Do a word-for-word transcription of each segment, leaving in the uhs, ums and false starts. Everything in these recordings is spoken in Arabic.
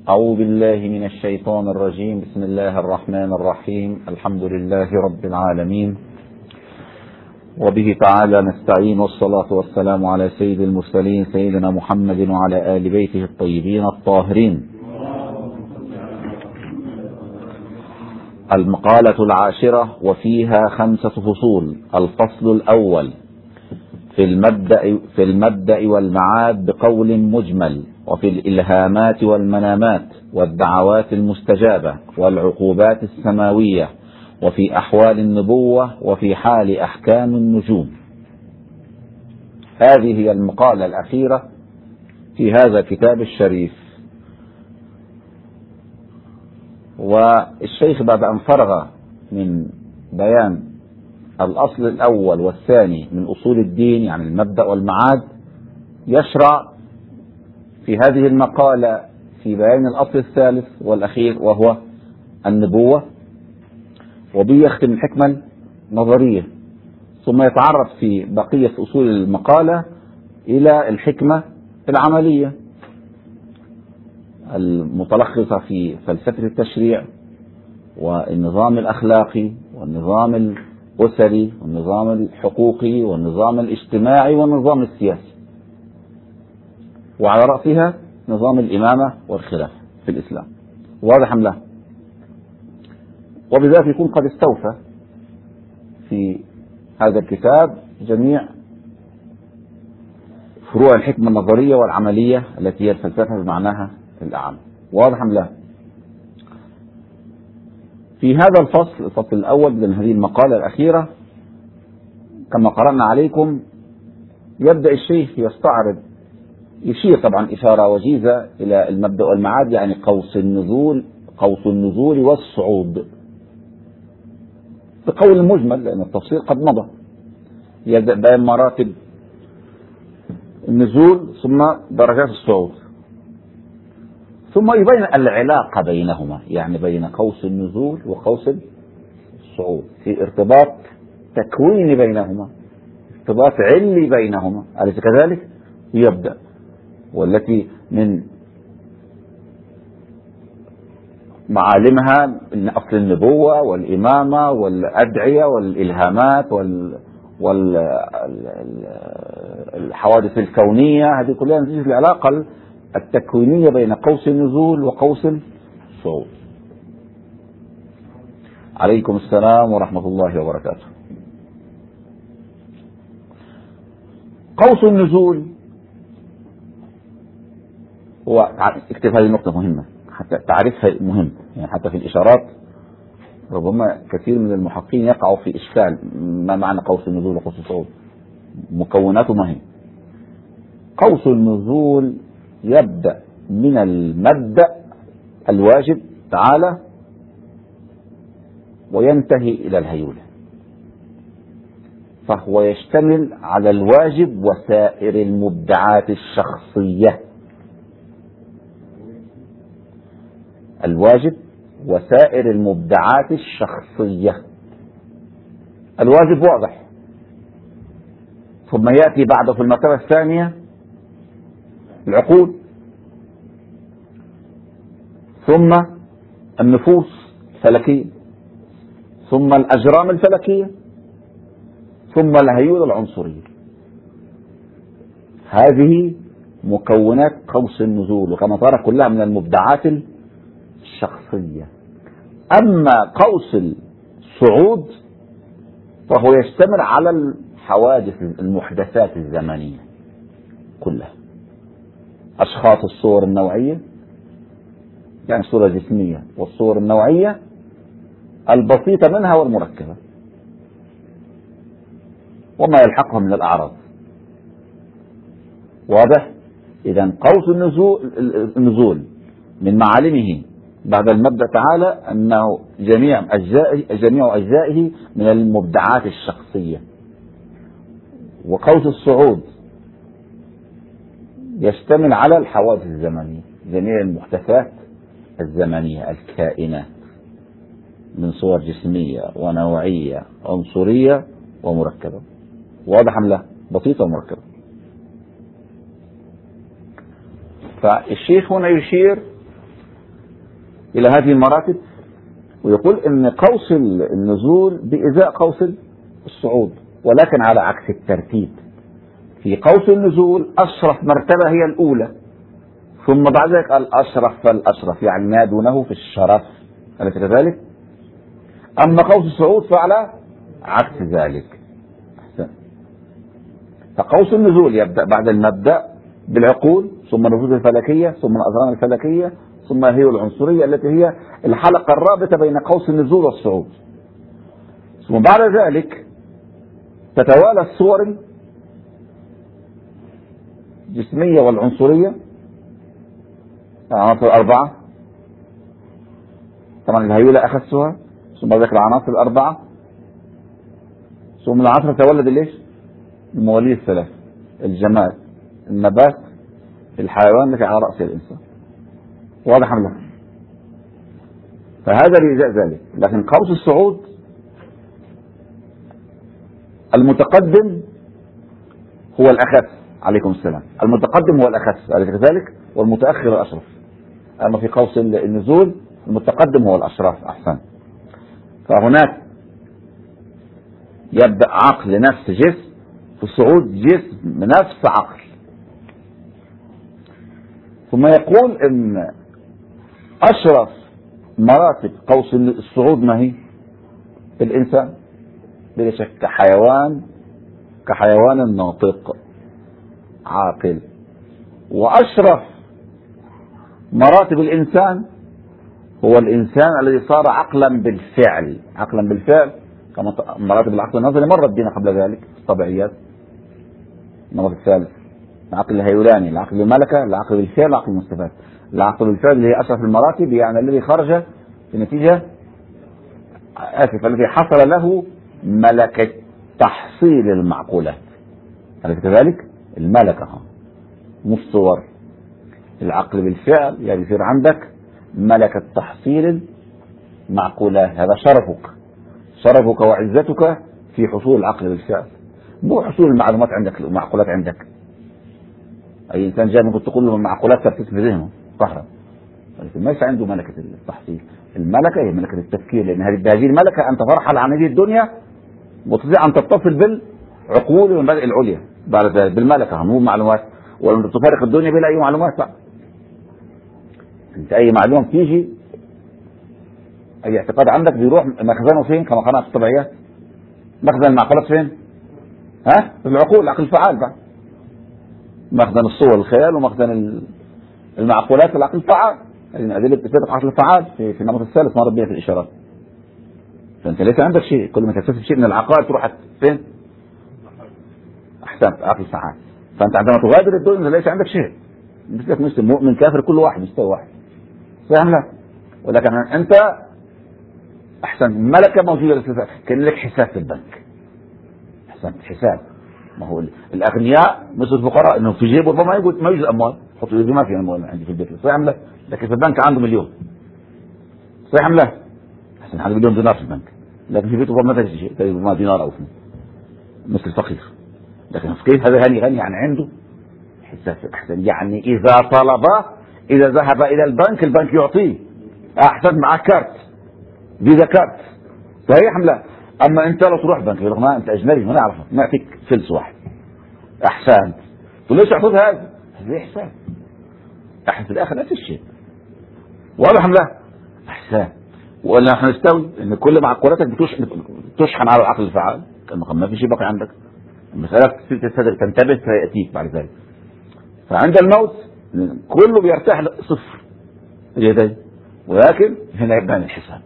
أعوذ بالله من الشيطان الرجيم. بسم الله الرحمن الرحيم. الحمد لله رب العالمين، وبه تعالى نستعين، والصلاة والسلام على سيد المرسلين سيدنا محمد وعلى آل بيته الطيبين الطاهرين. المقالة العاشرة وفيها خمسة فصول. الفصل الأول في المبدأ, في المبدأ والمعاد بقول مجمل، وفي الإلهامات والمنامات والدعوات المستجابة والعقوبات السماوية، وفي أحوال النبوة، وفي حال أحكام النجوم. هذه هي المقالة الأخيرة في هذا الكتاب الشريف. والشيخ بعد أن فرغ من بيان الأصل الأول والثاني من أصول الدين، يعني المبدأ والمعاد، يشرع في هذه المقالة في بيان الأصل الثالث والأخير وهو النبوة، وبيختم الحكمة النظرية، ثم يتعرض في بقية أصول المقالة إلى الحكمة العملية المتلخصة في فلسفة التشريع والنظام الأخلاقي والنظام الأسري والنظام الحقوقي والنظام الاجتماعي والنظام السياسي، وعلى رأسها نظام الإمامة والخلافة في الإسلام. واضح أم لا؟ وبذلك يكون قد استوفى في هذا الكتاب جميع فروع الحكمة النظرية والعملية التي هي الفلسفة بمعناها الأعم. واضح أم لا؟ في هذا الفصل، الفصل الأول من هذه المقالة الأخيرة، كما قرأنا عليكم، يبدأ الشيخ يستعرض، يشير طبعا إشارة وجيزة إلى المبدأ والمعاد، يعني قوس النزول قوس النزول والصعود، بقول مجمل لأن التفصيل قد مضى. يبدأ بيان مراتب النزول ثم درجات الصعود، ثم يبين العلاقة بينهما، يعني بين قوس النزول وقوس الصعود، في ارتباط تكويني بينهما، ارتباط علمي بينهما، أليس كذلك؟ يبدأ، والتي من معالمها أصل النبوة والإمامة والأدعية والإلهامات وال والحوادث الكونية، هذه كلها نتيجة العلاقة التكوينية بين قوس النزول وقوس الصعود. عليكم السلام ورحمة الله وبركاته. قوس النزول هو، اكتب هذه النقطة مهمة حتى تعرفها، مهم يعني، حتى في الإشارات ربما كثير من المحققين يقعوا في إشكال ما معنى قوس النزول وقوس الصعود، مكوناته ما هي. قوس النزول يبدأ من المبدأ الواجب تعالى وينتهي إلى الهيولة، فهو يشتمل على الواجب وسائر المبدعات الشخصية. الواجب وسائر المبدعات الشخصية. الواجب واضح، ثم يأتي بعده في المرتبة الثانية العقول، ثم النفوس الفلكية، ثم الأجرام الفلكية، ثم الهيول العنصرية. هذه مكونات قوس النزول، وكما ترى كلها من المبدعات الشخصية. أما قوس الصعود فهو يشتمل على الحوادث المحدثات الزمنية كلها، أشخاص الصور النوعية، يعني الصورة الجسمية والصور النوعية البسيطة منها والمركبة، وما يلحقها من الأعراض. واضح؟ إذن قوس النزول, النزول من معالمه بعد المبدأ تعالى أنه جميع أجزائه, جميع أجزائه من المبدعات الشخصية. وقوس الصعود يشتمل على الحوادث الزمنية، جميع المحدثات الزمنية الكائنات من صور جسمية ونوعية عنصرية ومركبة. واضح أم لا؟ بسيطة ومركبة. فالشيخ هنا يشير إلى هذه المراتب، ويقول إن قوس النزول بإزاء قوس الصعود، ولكن على عكس الترتيب. في قوس النزول أشرف مرتبة هي الأولى، ثم بعد ذلك الأشرف فالأشرف، يعني ما دونه في الشرف، أليس كذلك؟ أما قوس الصعود فعلى عكس ذلك. أحسن. فقوس النزول يبدأ بعد المبدأ بالعقول، ثم النفوذ الفلكية، ثم الأذران الفلكية، ثم هي العنصرية التي هي الحلقة الرابطة بين قوس النزول والصعود. ثم بعد ذلك تتوالى الصور الجسمية والعنصرية، العناصر الأربعة، طبعا الهيولة أخذتها، ثم بعد ذلك العناصر الأربعة، ثم العناصر تتولد ليش؟ المواليد الثلاث: الجماد، النبات، الحيوان التي على رأس الإنسان. واضح أم لا؟ فهذا بإزاء ذلك. لكن قوس الصعود المتقدم هو الأخف، عليكم السلام، المتقدم هو الأخف، أليس كذلك؟ والمتأخر الأشرف. أما في قوس النزول المتقدم هو الأشرف. أحسن. فهناك يبدأ عقل نفس جسم، في الصعود جسم نفس عقل. ثم يقول إن أشرف مراتب قوس الصعود ما هي؟ الإنسان بلا شك، كحيوان، كحيوان ناطق عاقل. وأشرف مراتب الإنسان هو الإنسان الذي صار عقلا بالفعل. عقلا بالفعل كما مراتب العقل النظري مرت بنا قبل ذلك، الطبيعيات. النمط الثالث العقل الهيولاني، العقل الملكة، العقل بالفعل، العقل المستفاد. العقل بالفعل اللي هي أشرف المراتب، يعني الذي خرج في نتيجة آسف الذي حصل له ملكة تحصيل المعقولات، أليس كذلك؟ الملكة مش صور. العقل بالفعل يعني يصير عندك ملكة تحصيل المعقولات، هذا شرفك، شرفك وعزتك في حصول العقل بالفعل، مو حصول المعلومات عندك، المعقولات عندك. أي إنسان جاي ممكن تقول له المعقولات ترتيب في ذهنه قهرا، ولكن ليس عنده ملكة التحصيل. الملكة هي ملكة التفكير، لأن هذه الملكة أن تترحل عن هذه الدنيا وتستطيع أن تتصل بالعقول والمبادئ العليا بعد ذلك بالملكة، مو معلومات، ولما تفارق الدنيا بلا أي معلومات بقى. أنت أي معلومة تيجي، أي اعتقاد عندك بيروح مخزنه فين؟ كما قرأنا في الطبيعيات، مخزن المعقولات فين؟ ها؟ في العقول، العقل الفعال بقى. مخزن الصور الخيال، ومخزن المعقولات العقل الفعال. هذه أدلة إثبات العقل الفعال في في النمط الثالث مرت بها في الإشارات. فأنت ليس عندك شيء، كل ما تكتسب شيء من العقائد تروح فين؟ أحسنت، عقل فعال. فأنت عندما تغادر الدنيا ليس عندك شيء، مثلك مسلم مؤمن كافر كل واحد مستوى واحد، فاهم لا؟ ولكن أنت أحسن ملكة موجودة، كان لك حساب في البنك. أحسنت، حساب. ما هو الأغنياء مثل الفقراء إنه في جيبه ربما ما يوجد ما يوجد أموال، حط يجي ما في أموال عندي في البيت، صحيح لا؟ لكن في البنك عنده مليون، صحيح لا؟ أحسن، عنده مليون دينار في البنك، لكن في بيته ربما ما تجد شيء، ما دينار أو اثنين، مثل الفقير. لكن كيف هذا غني غني يعني عنده حساب أحسن، يعني إذا طلب، إذا ذهب إلى البنك البنك يعطيه. أحسن، معك كارت فيزا كارت، صحيح أم لا؟ أما أنت لو تروح بنك يقول ما أنت أجنبي ما نعرفك، نعطيك فلس واحد. أحسن، وليش أعطوك هذا؟ هذا حساب. أحسن، في الآخر نفس الشيء. واضح أم لا؟ أحسن. ولا نحن نستوي إن كل معقولاتك بتشحن على العقل الفعال، ما في شيء باقي عندك. المسألة تنتبه فيأتيك بعد ذلك. فعند الموت كله بيرتاح صفر اليدين، ولكن هنا يبدأ الحساب.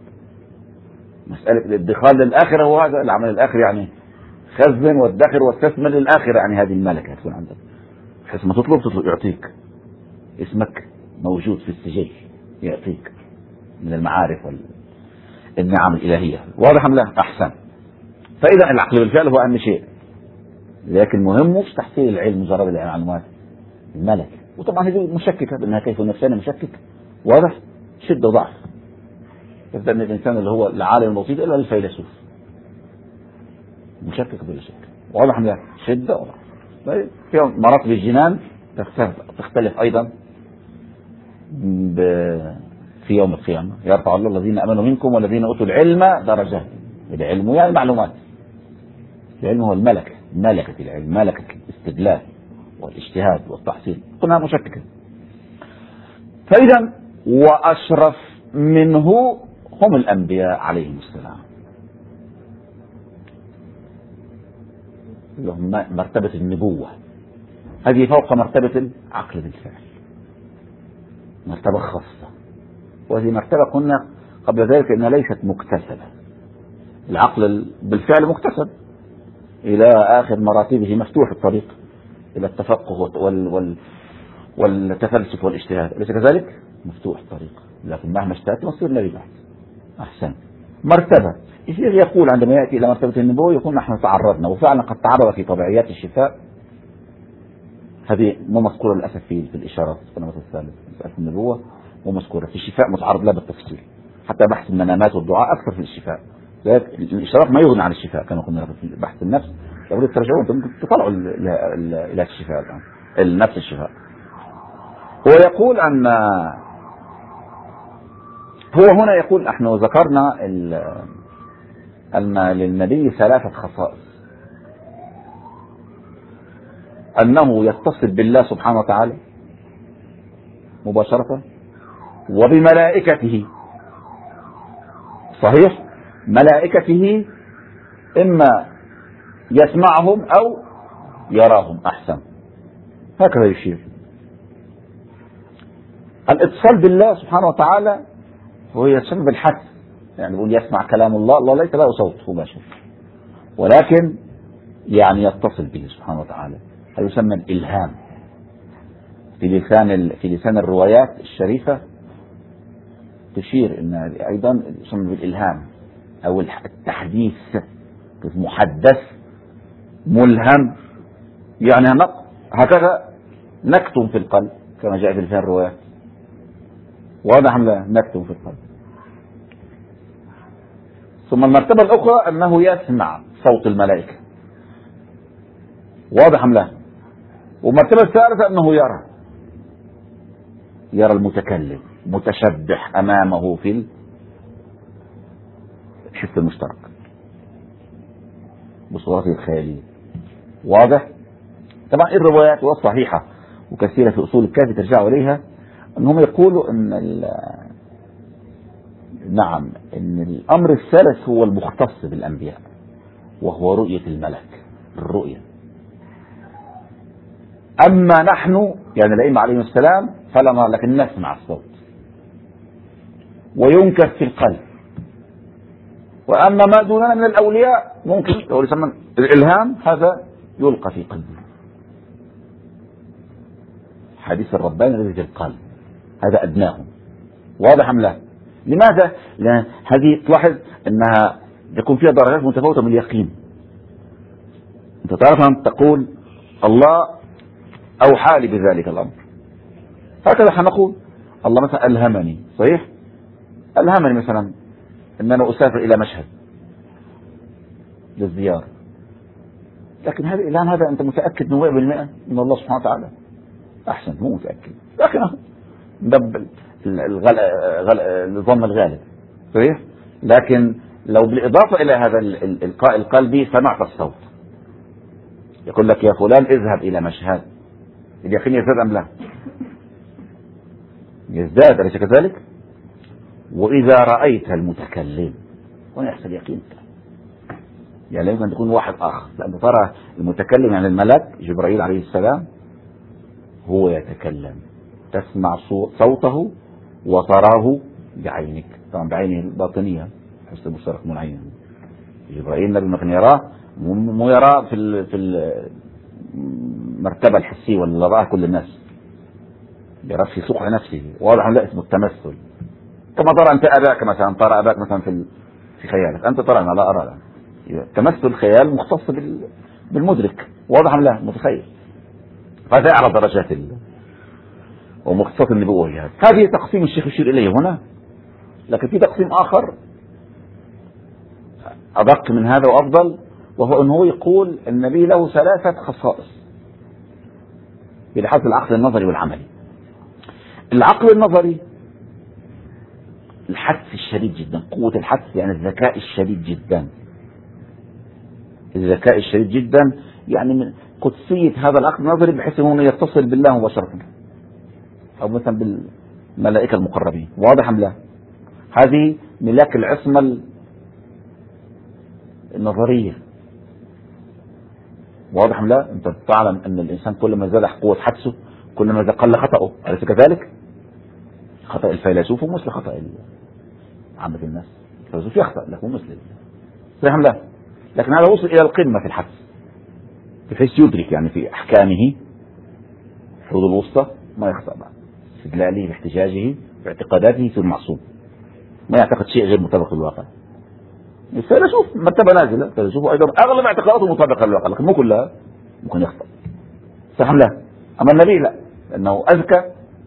مسألة الادخار للآخرة هو هذا العمل الآخر، يعني خزن وادخر واستثمر للآخرة، يعني هذه الملكة تكون عندك، بحيث ما تطلب تطلب يعطيك. اسمك موجود في السجل يعطيك من المعارف والنعم الإلهية. واضح أم لا؟ أحسن. فإذا العقل بالفعل هو أهم شيء، لكن مهم مش تحصيل العلم مجرد المعلومات، الملكة. وطبعا هذه مشككة بأنها كيف النفسانة مشكك، واضح؟ شدة وضعف. يبدأ من الإنسان اللي هو العالم البسيط إلى الفيلسوف، مشكك بلا شك. واضح أم لا؟ شدة وضعف. طيب في مراتب الجنان تختلف أيضا في يوم القيامة يرفع الله الذين آمنوا منكم والذين أوتوا العلم درجات. العلم يعني معلومات، العلم هو الملكة، ملكة العلم، ملكة الاستدلال والاجتهاد والتحصيل، قلنا مشككة. فإذا وأشرف منه هم الأنبياء عليهم السلام، لهم مرتبة النبوة، هذه فوق مرتبة العقل بالفعل، مرتبة خاصة. وهذه مرتبة قلنا قبل ذلك أنها ليست مكتسبة، العقل بالفعل مكتسب إلى آخر مراتبه، مفتوح الطريق إلى التفقه وال وال والتفلسف والاجتهاد، أليس كذلك؟ مفتوح الطريق، لكن مهما اجتهدت مصير الذي بعد. أحسن مرتبة يقول عندما يأتي إلى مرتبة النبوة يقول نحن تعرضنا، وفعلا قد تعرض في طبيعيات الشفاء، هذه مو مذكورة للأسف في في الإشارات في النمط الثالث، مسألة النبوة مو مذكورة في الشفاء، متعرض لها بالتفصيل، حتى بحث المنامات والدعاء أكثر في الشفاء. الإشارات ما يغني عن الشفاء، كانوا قلنا في بحث النفس لابد ترجعون أنتم تطلعوا إلى الشفاء الآن، النفس الشفاء. هو يقول أن هو هنا يقول نحن ذكرنا أن للنبي ثلاثة خصائص: أنه يتصل بالله سبحانه وتعالى مباشرة، وبملائكته، صحيح، ملائكته إما يسمعهم أو يراهم، أحسن، هكذا يشير. الاتصال بالله سبحانه وتعالى هو يسمى بالحس، يعني يقول يسمع كلام الله، الله ليس له صوت مباشر، ولكن يعني يتصل به سبحانه وتعالى، هذا يسمى الإلهام. في لسان في لسان الروايات الشريفة تشير ان ايضا يسمى بالإلهام او التحديث، محدث ملهم، يعني هكذا نكتم في القلب كما جاء في لسان الروايات، واضح ام لا؟ نكتم في القلب. ثم المرتبة الأخرى أنه يسمع صوت الملائكة، واضح ام لا؟ والمرتبة الثالثة أنه يرى يرى المتكلم متشبح أمامه في الحس المشترك بصورته الخيالية، واضح؟ طبعا الروايات والصحيحة وكثيرة في أصول الكافي ترجعوا إليها أنهم يقولوا أن نعم أن الأمر الثالث هو المختص بالأنبياء، وهو رؤية الملك، الرؤية. أما نحن يعني الأئمة عليهم السلام فلا نرى، لكن نسمع الصوت وينكر في القلب. وأما ما دوننا من الأولياء ممكن لو يسمى الإلهام، هذا يلقى في قلبه، حديث الرباني الذي في القلب، هذا أدناهم، واضح أم لا؟ لماذا؟ لأن هذه تلاحظ أنها يكون فيها درجات متفاوتة من اليقين. أنت تعرف أن تقول الله أوحى لي بذلك الأمر، هكذا حنقول الله مثلا ألهمني، صحيح؟ ألهمني مثلا أن أنا أسافر إلى مشهد للزيارة، لكن هذا الآن هذا أنت متأكد مئة بالمئة من الله سبحانه وتعالى؟ أحسن، مو متأكد، لكن دب الظن الغالب، صحيح؟ لكن لو بالإضافة إلى هذا الإلقاء القلبي سمعت الصوت يقول لك يا فلان اذهب إلى مشهد، اليقين يزداد أم لا؟ يزداد، أليس كذلك؟ وإذا رأيت المتكلم هنا يحصل يقين، يعني لا يمكن أن تكون واحد آخر، لأن ترى المتكلم يعني الملك جبرائيل عليه السلام هو يتكلم، تسمع صوته وتراه بعينك، طبعا بعينه الباطنية، حس المشترك من عينه. جبرائيل النبي ما كان يراه، مو يراه في في المرتبة الحسية ولا راه كل الناس، يراه في سوق نفسه، واضح لا اسمه التمثل، كما ترى أنت أباك مثلا، ترى أباك مثلا في في خيالك، أنت ترى أنا لا أرى لا. تمثل خيال مختص بالمدرك، واضح لا متخيل، هذا أعلى درجات ال ومختصات النبوة. هذه هذه تقسيم الشيخ يشير إليه هنا، لكن في تقسيم آخر أدق من هذا وأفضل، وهو أنه يقول النبي له ثلاثة خصائص بحسب العقل النظري والعملي. العقل النظري الحدس الشديد جدا، قوة الحدس يعني الذكاء الشديد جدا، الذكاء الشديد جدا، يعني من قدسية هذا العقل النظري بحيث انه يتصل بالله مباشرة او مثلا بالملائكة المقربين. واضح ام لا؟ هذه ملاك العصمة النظرية. واضح ام لا؟ انت تعلم ان الانسان كل ما زاد قوة حدسه كل ما قل خطأه، أليس كذلك؟ خطأ الفيلسوف مثل خطأ عامة الناس، الفيلسوف يخطأ لكن مسلم، فهم لا، لكن هذا وصل إلى القمة في الحدس بحيث يدرك يعني في أحكامه حدود الوسطى ما يخطأ بعد استدلاله باحتجاجه باعتقاداته في المعصوم، ما يعتقد شيء غير مطابق للواقع. الفيلسوف مرتبة نازلة، الفيلسوف أيضا أغلب اعتقالاته مطابقة للواقع لكن مو كلها، ممكن يخطأ، فهم لا. أما النبي لا، لأنه أذكى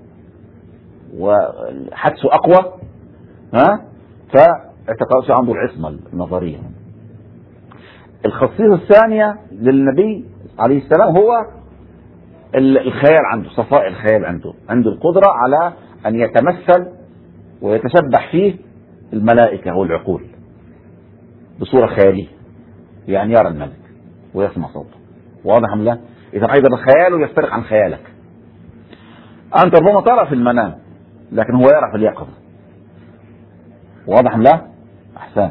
وحدسه أقوى، ها، فاعتقاده عنده العصمة النظرية. الخصيصة الثانية للنبي عليه السلام هو الخيال عنده، صفاء الخيال عنده، عنده القدرة على أن يتمثل ويتشبح فيه الملائكة والعقول بصورة خيالية، يعني يرى الملك ويسمع صوته. واضح أم لا؟ إذا أيضا خياله يفترق عن خيالك. أنت ربما ترى في المنام لكن هو يرى في اليقظة. واضح أم لا؟ أحسن.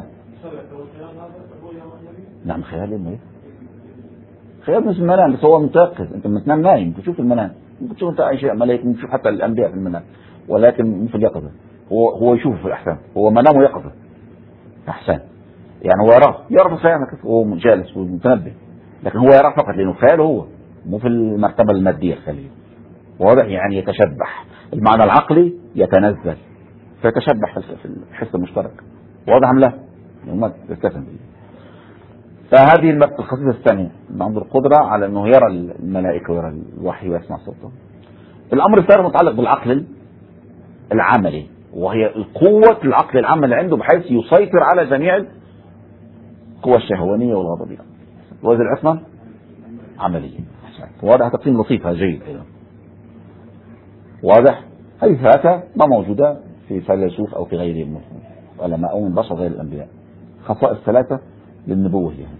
نعم خيال إيه؟ خيال مش المنام، بس هو متيقظ. أنت لما تنام نايم تشوف المنام، ممكن تشوف أنت أي شيء ملائكة، ممكن تشوف حتى الأنبياء في المنام، ولكن مش في اليقظة. هو هو يشوف في الأحلام، هو منامه يقظة. أحسن. يعني هو يراه، يرى في خيالك وهو جالس ومتنبه، لكن هو يراه فقط لأنه خياله هو، مو في المرتبة المادية الخيالية. واضح؟ يعني يتشبح، المعنى العقلي يتنزل فيتشبح في الحس المشترك. واضح أم لا؟ ما تستفهم به. فهذه الخصيصة الثانية، عنده القدرة على أنه يرى الملائكة ويرى الوحي ويسمع صوته. الأمر الثاني متعلق بالعقل العملي، وهي القوة العقل العملي عنده بحيث يسيطر على جميع القوى الشهوانية والغضبية. وهذه العصمة عملية. واضح؟ تقسيم لطيف هذا جيد أيضا. واضح؟ هذه ثلاثة ما موجودة في فيلسوف أو في غيرهم من علماء أو من بشر غير الأنبياء. خصائص ثلاثة للنبوة يعني.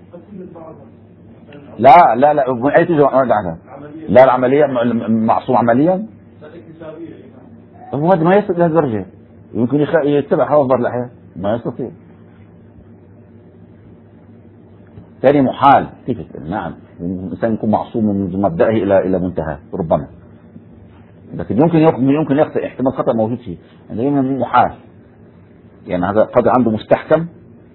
لا لا لا أي تجي لا العملية معصوم عمليا، هذا ما يصل لهذه الدرجة، يمكن يتبع هوا بعض الأحيان ما يستطيع. ثاني محال كيف؟ نعم الإنسان يكون معصوم من مبدأه إلى إلى منتهى ربما، لكن يمكن يمكن يخطئ، احتمال خطأ موجود فيه، يعني محال. يعني هذا قد عنده مستحكم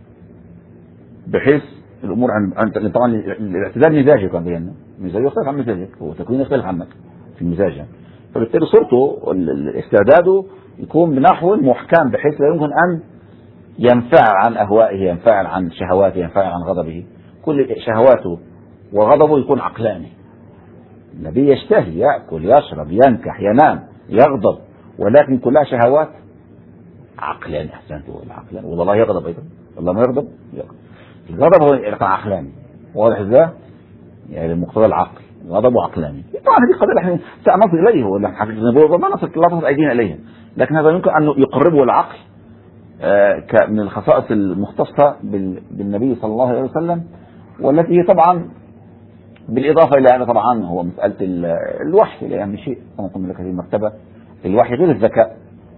بحيث الأمور عن طبعا الاعتدال مزاجي كان بينا، مزاجه يختلف عن مزاجك، هو تكوينه يختلف عنك في المزاج، فبالتالي صورته استعداده يكون بنحو محكم بحيث لا يمكن أن ينفعل عن أهوائه، ينفعل عن شهواته، ينفعل عن غضبه. كل شهواته وغضبه يكون عقلاني. النبي يشتهي، يأكل، يشرب، ينكح، ينام، يغضب، ولكن كلها شهوات عقلاني. أحسنت، هو العقلاني، والله يغضب أيضا، والله ما يغضب يغضب. الغضب هو عقلاني. واضح ازاي؟ يعني مقتضى العقل، غضب عقلاني. طبعا هذه قضيه احنا سنصل اليه، ولا حقيقه النبوه ما نصل لا تصل ايدينا اليها، لكن هذا يمكن ان يقربه العقل آه من الخصائص المختصه بالنبي صلى الله عليه وسلم، والتي هي طبعا بالاضافه الى ان طبعا هو مساله الوحي، اللي اهم شيء كما قلنا لك هذه المرتبه. الوحي غير الذكاء،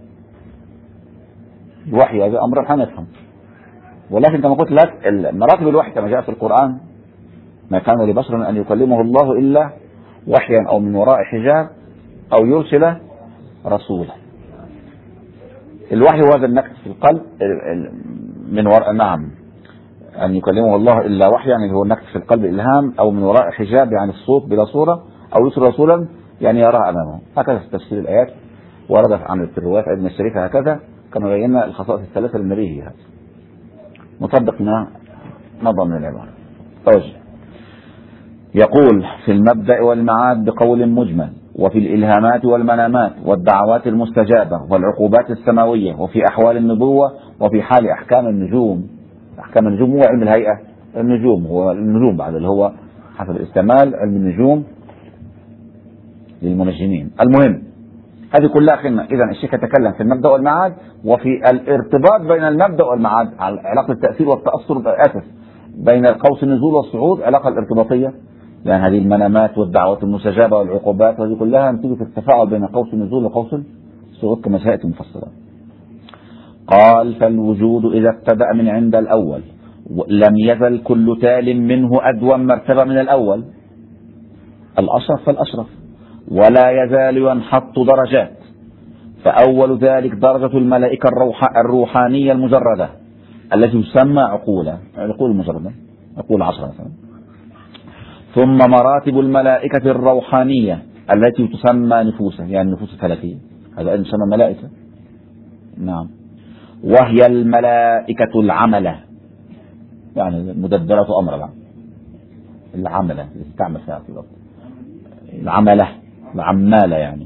الوحي هذا امر احنا نفهم، ولكن كما قلت لك مراتب الوحي كما جاء في القرآن: ما كان لبشر أن يكلمه الله إلا وحيا أو من وراء حجاب أو يرسل رسولا. الوحي هو هذا النكت في القلب من وراء، نعم، أن يكلمه الله إلا وحيا يعني هو النكت في القلب إلهام، أو من وراء حجاب يعني الصوت بلا صورة، أو يرسل رسولا يعني يراه أمامه. هكذا في تفسير الآيات وردت عن الروايات ابن الشريف هكذا، كما بينا الخصائص الثلاثة للنبي هذا مطبق ما مضى من العبارة. توجه. يقول: في المبدأ والمعاد بقول مجمل، وفي الإلهامات والمنامات والدعوات المستجابة والعقوبات السماوية، وفي أحوال النبوة، وفي حال أحكام النجوم. أحكام النجوم هو علم الهيئة، النجوم هو النجوم بعد اللي هو حسب الاستعمال علم النجوم للمنجمين. المهم هذه كلها قمة. إذا الشيخ يتكلم في المبدأ والمعاد وفي الارتباط بين المبدأ والمعاد، علاقة التأثير والتأثر، آسف، بين القوس النزول والصعود، علاقة الارتباطية، لأن هذه المنامات والدعوات المستجابة والعقوبات وهذه كلها نتيجة التفاعل بين قوس النزول وقوس الصعود كما سيأتي مفصلا. قال: فالوجود إذا ابتدأ من عند الأول لم يزل كل تال منه أدوم مرتبة من الأول، الأشرف فالأشرف، ولا يزال ينحط درجات. فأول ذلك درجة الملائكة الروحانية المجردة التي تسمى عقولا، العقول المجردة، عقول عشرة مثلا. ثم مراتب الملائكة الروحانية التي تسمى نفوسا، يعني النفوس الفلكية، هذا يسمى ملائكة. نعم. وهي الملائكة العملة، يعني مدبرة أمر العمل. العملة اللي تستعمل فيها في الوقت، العملة العمالة يعني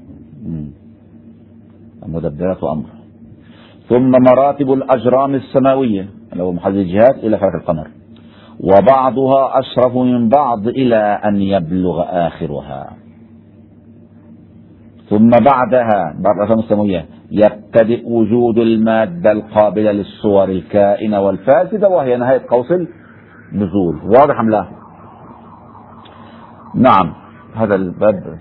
مدبرة أمر. ثم مراتب الأجرام السماوية اللي هو محدد الجهات إلى فلك القمر، وبعضها أشرف من بعض إلى أن يبلغ آخرها. ثم بعدها بعد الأجرام السماوية يبتدئ وجود المادة القابلة للصور الكائنة والفاسدة، وهي نهاية قوس النزول. واضح أم لا؟ نعم. هذا الباب.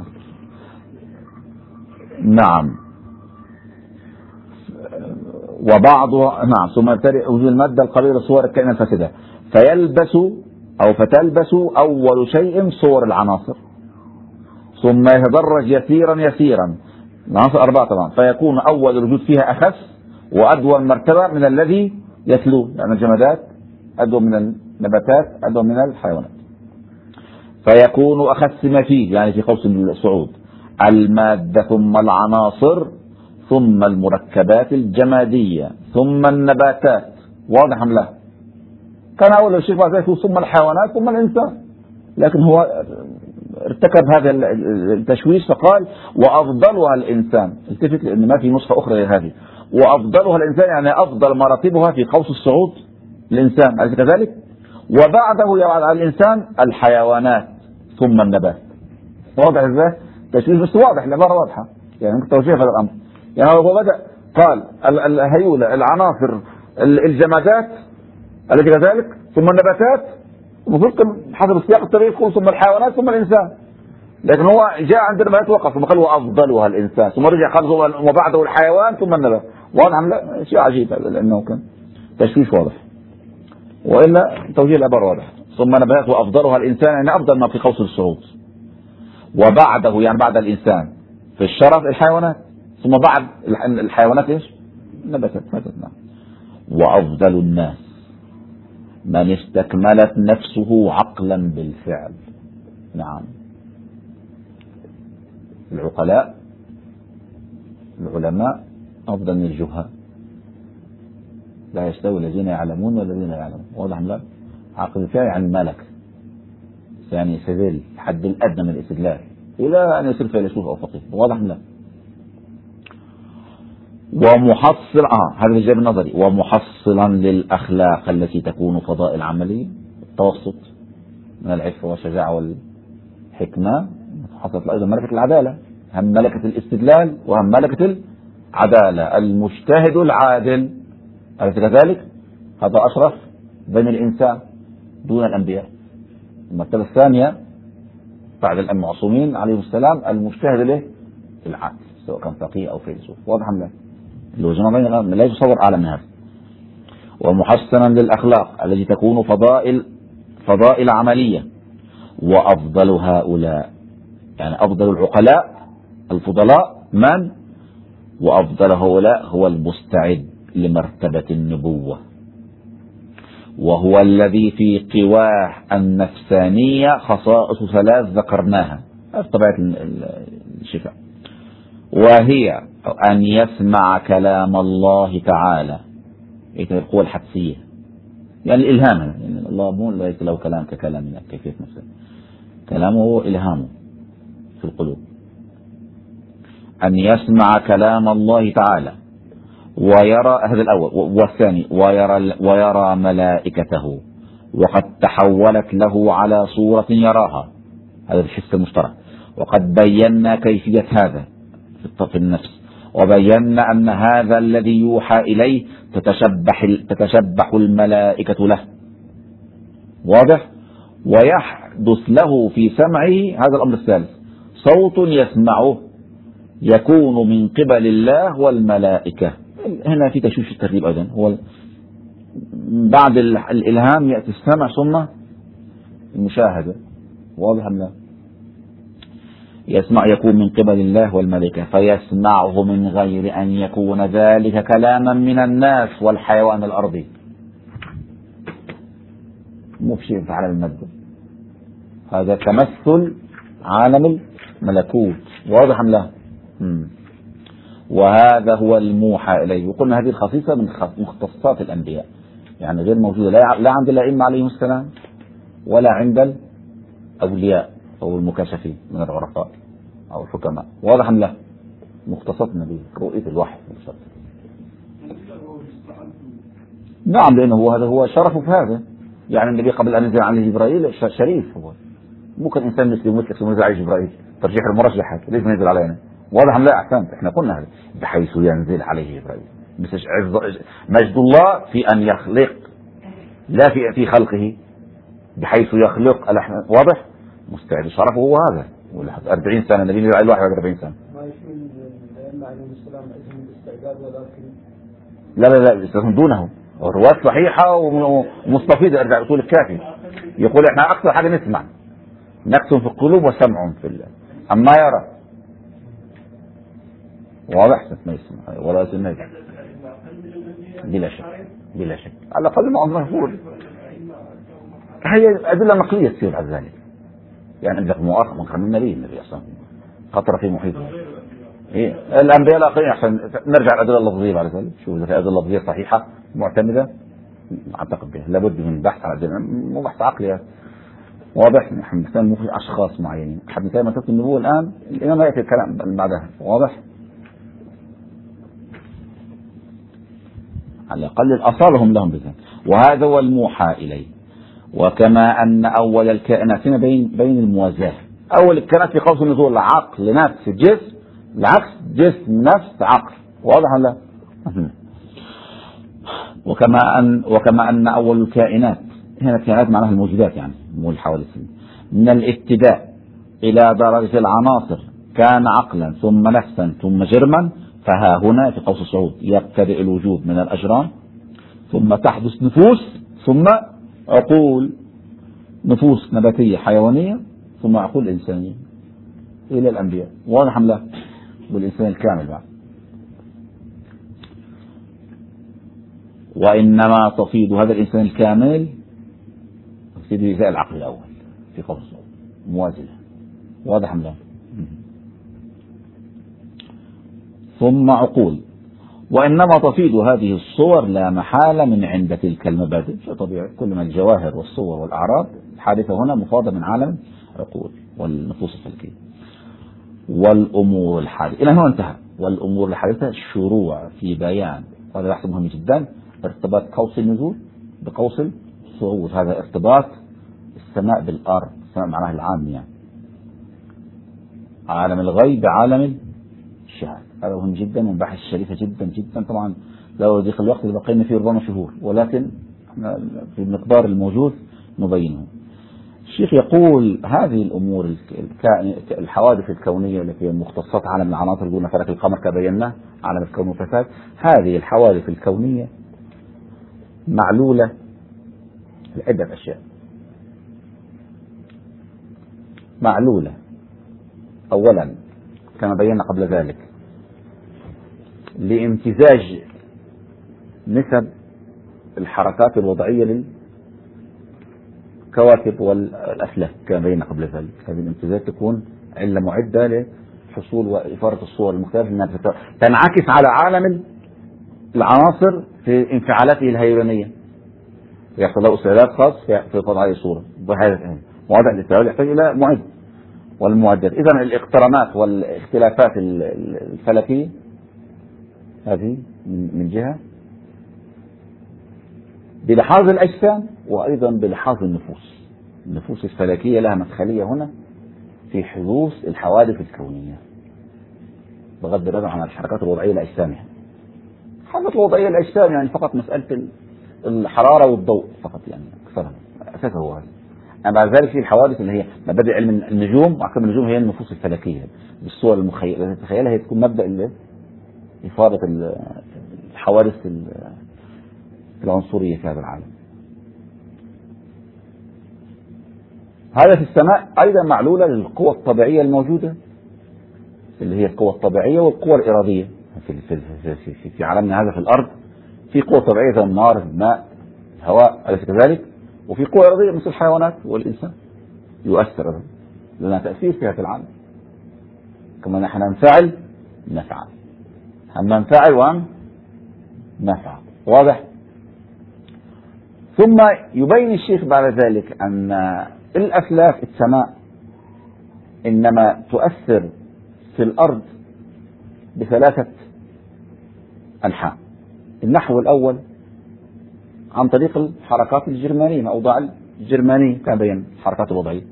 نعم. وبعضها نعم. ثم يبتدئ وجود المادة القابلة للصور الكائنة الفاسدة، فيلبس أو فتلبس أول شيء صور العناصر، ثم يتدرج يسيرا يسيرا، العناصر أربعة طبعا، فيكون أول الوجود فيها أخف وأدوم مرتبة من الذي يتلوه، لأن يعني الجمادات أدوم من النباتات، أدوم من الحيوانات. فيكون أخف ما فيه، يعني في قوس الصعود، المادة ثم العناصر ثم المركبات الجمادية ثم النباتات. واضح أم لا؟ كان أول شيء ثم الحيوانات ثم الإنسان، لكن هو ارتكب هذا التشويش فقال وأفضلها الإنسان. التفت لأن ما في نسخة أخرى غير هذه. وأفضلها الإنسان يعني أفضل مراتبها في قوس الصعود الإنسان، أليس كذلك؟ وبعده يعد الإنسان الحيوانات ثم النبات. واضح ازاي؟ تشويش بس واضح، العبارة واضحة، يعني ممكن توجيه هذا الأمر. يعني هو بدأ قال الهيولة، العناصر، الجمادات التي كذلك، ثم النباتات، وفق حسب السياق الطبيعي ثم الحيوانات ثم الإنسان. لكن هو جاء عند النبات وقف ثم قال وأفضلها الإنسان، ثم رجع قال وبعده الحيوان ثم النبات. واضح لا شيء عجيب هذا، لأنه كان تشويش واضح، وإلا توجيه العبارة واضح. ثم نبات وأفضلها الإنسان، يعني أفضل ما في قوس الصعود. وبعده يعني بعد الإنسان في الشرف الحيوانات، ثم بعد الحيوانات ايش؟ النباتات. نعم. وأفضل الناس من استكملت نفسه عقلا بالفعل. نعم. العقلاء العلماء أفضل من الجهال، لا يستوي الذين يعلمون والذين لا يعلمون. واضح لا؟ عقل الفعل عن الملك، يعني سبيل الحد الأدنى من الاستدلال إلى أن يصير فيلسوف أو فقيه. واضح لا؟ ومحصل آه هذا الجانب النظري. ومحصلا للأخلاق التي تكون فضائل عملية، التوسط من العفة والشجاعة والحكمة، حصلت أيضا ملكة العدالة، هم ملكة الاستدلال وهم ملكة العدالة. المجتهد العادل، أليس كذلك؟ هذا أشرف بين الإنسان دون الأنبياء. المرتبة الثانية بعد المعصومين عليهم السلام المجتهد له العادل، سواء كان فقيه أو فيلسوف. واضح أم لا؟ الوزن بين لا يتصور أعلى من هذا. ومحسنا للأخلاق التي تكون فضائل فضائل عملية. وأفضل هؤلاء يعني أفضل العقلاء الفضلاء من؟ وأفضل هؤلاء هو المستعد لمرتبة النبوة، وهو الذي في قواه النفسانية خصائص ثلاث ذكرناها في طبيعة الشفاء، وهي أن يسمع كلام الله تعالى، هي القوة الحدسية، يعني الإلهام، يعني الله مو ليس له كلام ككلامنا كيفية نفسه، كلامه هو إلهامه في القلوب. أن يسمع كلام الله تعالى ويرى، هذا الأول. والثاني ويرى, ويرى ملائكته وقد تحولت له على صورة يراها، هذا الحس المشترك. وقد بينا كيفية هذا في النفس. وبينا أن هذا الذي يوحى إليه تتشبح, تتشبح الملائكة له، واضح؟ ويحدث له في سمعه هذا الأمر الثالث، صوت يسمعه يكون من قبل الله والملائكة. هنا في تشويش الترتيب أيضا، هو بعد الإلهام يأتي السمع ثم المشاهدة، واضح أم لا؟ يسمع يكون من قبل الله والملائكة، فيسمعه من غير أن يكون ذلك كلاما من الناس والحيوان الأرضي، مو في شيء في عالم المادة، هذا تمثل عالم الملكوت، واضح أم لا؟ مم. وهذا هو الموحى إليه. وقلنا هذه الخصيصة من مختصات الأنبياء، يعني غير موجودة لا عند الأئمة عليهم السلام ولا عند الأولياء أو المكاشفين من العرفاء أو الحكماء، واضح أم لا؟ مختصات النبي، رؤية الوحي. نعم، لأنه هو هذا هو شرفه في هذا، يعني النبي قبل أن ينزل عليه جبرائيل شريف، هو ممكن إنسان مسلم مثلك ينزل عليه جبرائيل ترجيح المرجحات، ليش ما ينزل علينا؟ واضح أم لا؟ أحسنت، احنا قلنا هذا بحيث ينزل عليه جبرائيل، مثل مجد الله في أن يخلق، لا في في خلقه، بحيث يخلق الأحمد، واضح؟ مستعد شرفه هو هذا. أربعين سنة النبي يدعي الواحد بعد أربعين سنة. ما يشمل الأئمة عليهم السلام اسم الاستعداد، ولكن لا لا لا يستثنون دونه، الرواة صحيحة ومستفيدة. ارجع أصول الكافي يقول احنا أكثر حاجة نسمع، نقص في القلوب وسمع في الله، أما يرى، واضح؟ ما يسمع ولا يسمع بلا شك، بلا شك، على الأقل ما أمره يقول. هي أدلة نقلية تصير على ذلك، يعني عندك مؤاخذة من خمين النبي النبي أصلا خطر في محيطه. إيه الأنبياء الآخرين، عشان نرجع الأدلة اللفظية بعد ذلك، شوف إذا في أدلة لفظية صحيحة معتمدة أعتقد بها، لابد من بحث عن أدلة، مو بحث عقلي، واضح؟ نحن نتكلم مو في أشخاص معينين، حد نتكلم عن النبوة الآن، الإمام يأتي الكلام بعدها، واضح؟ على الأقل الأصالة هم لهم بذلك. وهذا هو الموحى إليه. وكما أن أول الكائنات هنا بين بين الموازاة، أول الكائنات في قوس النزول عقل نفس جسم، العكس جسم نفس عقل، واضح ولا؟ وكما أن وكما أن أول الكائنات هنا الكائنات معناها الموجودات، يعني مو الحوادث، من الابتداء إلى درجة العناصر كان عقلا ثم نفسا ثم جرما، فها هنا في قوس الصعود يبتدئ الوجود من الأجرام، ثم تحدث نفوس، ثم عقول، نفوس نباتية حيوانية، ثم عقول إنسانية إلى الأنبياء، واضح أم لا؟ بالإنسان الكامل بعد. وإنما تفيض هذا الإنسان الكامل في جزاء العقل الأول في قوس الصعود موازنة، واضح أم لا؟ ثم عقول. وإنما تفيض هذه الصور لا محالة من عند تلك المبادئ، شيء طبيعي، كل من الجواهر والصور والأعراض الحادثة هنا مفاضة من عالم عقول والنفوس الفلكية. والأمور الحادثة إلى هنا انتهى. والأمور الحادثة الشروع في بيان، وهذا بحث مهم جدا، ارتباط قوس النزول بقوس الصعود، هذا ارتباط السماء بالأرض، السماء معناها العام، يعني عالم الغيب بعالم الشهادة، هذا مهم جدا ومباحث شريفة جدا جدا. طبعا لو يضيق الوقت لبقينا فيه ربما شهور، ولكن في المقدار الموجود نبينه. الشيخ يقول هذه الأمور الحوادث الكونية التي هي مختصات عالم العناصر، قلنا فلك القمر كبينا عالم الكون والفساد، هذه الحوادث الكونية معلولة لعدة أشياء. معلولة أولا كما بينا قبل ذلك لامتزاج نسب الحركات الوضعية للكواكب والأفلاك، كما بينا قبل ذلك هذه الامتزاج تكون علة معدة لحصول وإثارة الصور المختلفة أنها تنعكس على عالم العناصر في انفعالاته الهيولانية، يحصل له استعداد خاص في وضع هذه الصورة، وهذا وضع الاستعداد يحتاج إلى معد والمعدات. إذن الاقترانات والاختلافات الفلكية هذه من جهة بلحاظ الأجسام، وأيضا بلحاظ النفوس. النفوس الفلكية لها مدخلية هنا في حدوث الحوادث الكونية، بغض النظر عن الحركات الوضعية لأجسامها. الحركات الوضعية للأجسام يعني فقط مسألة الحرارة والضوء فقط، يعني أكثرها أساسا هو هذا. أما بعد ذلك في الحوادث اللي هي مبادئ علم النجوم، وأحكام النجوم هي النفوس الفلكية بالصور المخيلة التي تتخيلها، هي تكون مبدأ إفادة الحوادث العنصرية في هذا العالم. هذا في السماء أيضا معلولة للقوى الطبيعية الموجودة اللي هي القوى الطبيعية والقوى الإرادية في في في, في, في عالمنا هذا في الأرض. في قوى طبيعية زي النار، الماء، الهواء، أليس كذلك؟ وفي قوى إرادية مثل الحيوانات والإنسان يؤثر لنا تأثير في هذا العالم. كما نحن ننفعل نفعل، هم ننفعل وهم نفعل. واضح؟ ثم يبين الشيخ بعد ذلك أن الأفلاك السماء إنما تؤثر في الأرض بثلاثة أنحاء. النحو الأول عن طريق الحركات الجرمانية، أوضاع الجرمانية كما بين الحركات الوضعية،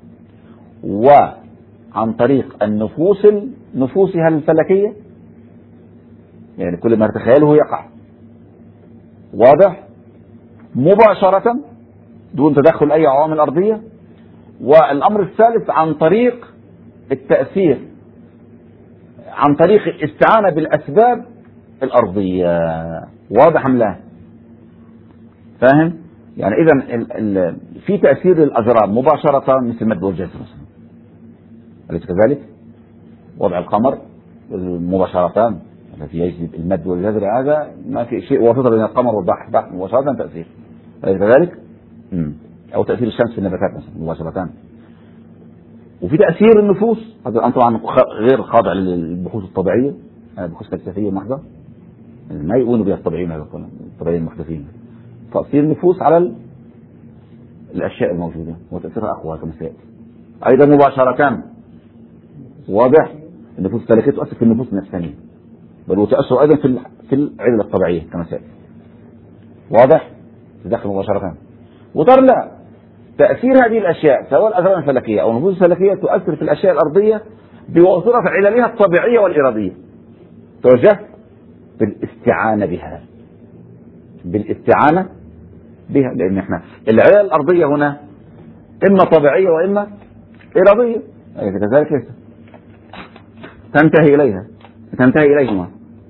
وعن طريق النفوس نفوسها الفلكية، يعني كل ما تتخيله يقع. واضح؟ مباشرة دون تدخل أي عوامل أرضية. والأمر الثالث عن طريق التأثير، عن طريق الاستعانة بالأسباب الأرضية. واضح أم لا؟ فاهم؟ يعني إذا في تأثير الأجرام مباشرة مثل المد والجزر مثلا، أليس كذلك؟ وضع القمر مباشرة التي يجذب المد والجزر، هذا ما في شيء واسطة بين القمر والبحر، بحر مباشرة تأثير، أليس كذلك؟ مم. أو تأثير الشمس في النباتات مثلا مباشرة. وفي تأثير النفوس، هذا الأمر طبعا غير خاضع للبحوث الطبيعية، بحوث فلسفية محضة ما يؤمنوا بها الطبيعيين، هذا الطبيعيين المحدثين. تأثير النفوس على الأشياء الموجودة وتأثيرها أقوى كما سيأتي. أيضا مباشرة. واضح؟ النفوس الفلكية تؤثر في النفوس النفسانية، بل وتأثر أيضا في في العدة الطبيعية كما سيأتي. واضح؟ تدخل مباشرة. وترى لا، تأثير هذه الأشياء سواء الأجرام الفلكية أو النفوس الفلكية تؤثر في الأشياء الأرضية بواسطة عللها الطبيعية والإرادية. توجه بالاستعانة بها، بالاستعانة بها، لأن احنا العلل الأرضية هنا إما طبيعية وإما إرادية، كذلك تنتهي إليها تنتهي إليهما.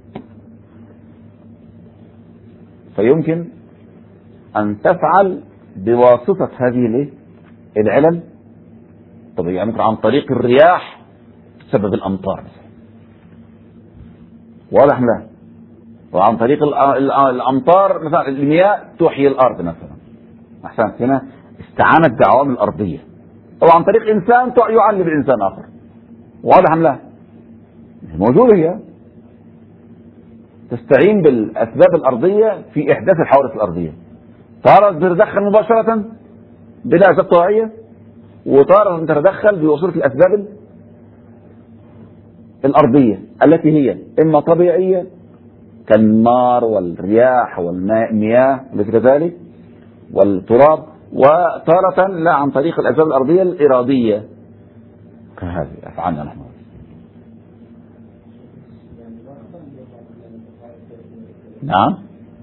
فيمكن أن تفعل بواسطة هذه العلل طبيعية، مثل عن طريق الرياح تسبب الأمطار مثلا. واضح لا؟ وعن طريق الأمطار مثلا المياه تحيي الأرض مثلا. أحسنت، هنا استعانت بعوامل أرضية. أو عن طريق إنسان يعلم إنسان آخر. واضح أم لا؟ موجودة هي، تستعين بالأسباب الأرضية في إحداث الحوادث الأرضية. تارة تتدخل مباشرة بلا أسباب طبيعية، وتارة تتدخل بواسطة الأسباب الأرضية التي هي إما طبيعية كالنار والرياح والمياه مثل كذلك والتراب، وتارة لا عن طريق الأسباب الأرضية الإرادية كهذه أفعالنا نحن. نعم.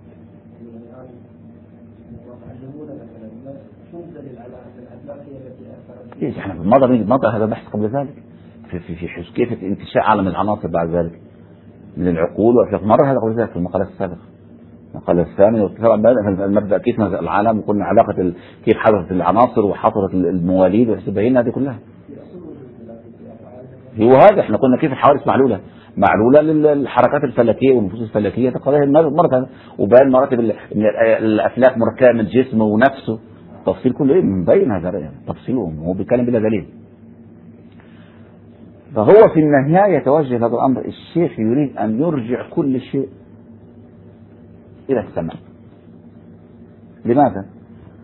ليش احنا في الماضي نيجي الماضي هذا بحث قبل ذلك في في في كيف انتشاء عالم العناصر بعد ذلك من العقول وفي مرة هذا قبل ذلك في المقالة السابقة، المقالة الثانية والثالثة في المبدأ كيف العالم وقلنا علاقة كيف حدثت العناصر وحصلت المواليد وحسبينا هذه كلها. هو هذا احنا قلنا كيف الحوادث معلولة معلولة للحركات الفلكية والنفوس الفلكية تقضيها مرة، وبيان مراتب الأفلاك مركبة من الجسم ونفسه، تفصيل كله ايه مبين هذا تفصيلهم، هو بيتكلم بلا دليل. فهو في النهاية يتوجه هذا الأمر، الشيخ يريد أن يرجع كل شيء إلى السماء. لماذا؟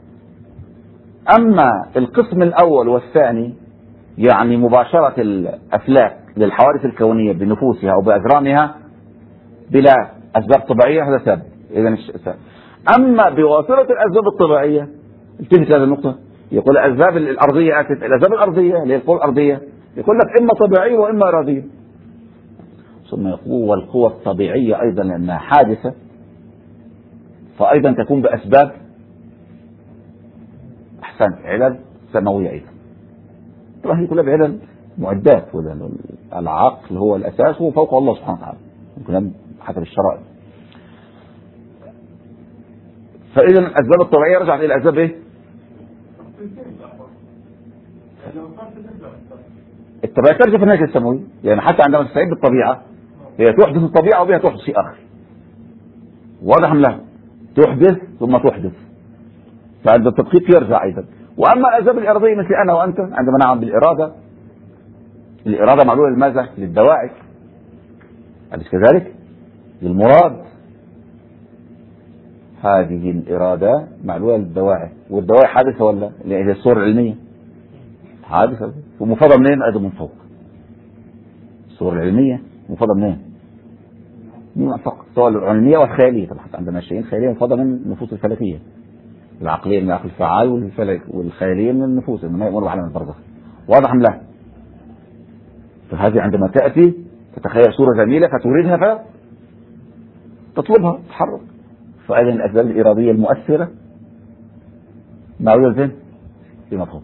أما القسم الأول والثاني يعني مباشرة الأفلاك للحوادث الكونية بنفوسها أو بأجرامها بلا أسباب طبيعية، هذا سبب. إذن أما بواسطة الأسباب الطبيعية، التفت هذه النقطة، يقول الأسباب الأرضية أتت الأسباب الأرضية اللي هي القوى الأرضية، يقول لك إما طبيعية وإما إرادية. ثم يقول والقوى الطبيعية أيضا لأنها حادثة فأيضا تكون بأسباب أحسن علل سماوية أيضا. طبعا هي كلها بعلل معدات، العقل هو الأساس وفوق الله سبحانه وتعالى كلام حسب الشرائع. فإذا الأسباب الطبيعية رجعت إلى أسباب إيه؟ الطبيعة ترجع في النهج السماوي، يعني حتى عندما تستعيد بالطبيعة هي تحدث الطبيعة وبها تحدث شيء آخر. واضح أم لا؟ تحدث ثم تحدث، فعند التدقيق يرجع أيضا. وأما الأسباب الإرادية مثل أنا وأنت عندما نعمل بالإرادة، الإرادة معلولة لماذا؟ للدواعي، أليس كذلك؟ للمراد. هذه الإرادة معلولة للدواعي، والدواعي حادثة ولا؟ هي الصور العلمية حادثة، ومفاضة منين؟ أيضا من فوق. الصور العلمية مفاضة منين؟ من فوق، الصور العلمية والخيالية. طبعا عندنا شيئين خيالية مفاضة من النفوس الفلكية، العقلية من العقل الفعال والفلك، والخيالية من النفوس إنما يأمر بعالم البرزخ. واضح أم لا؟ فهذه عندما تأتي تتخيل صورة جميلة فتريدها فتطلبها تتحرك. فأيضا الأسباب الإرادية المؤثرة معلولة فين؟ في مفهوم.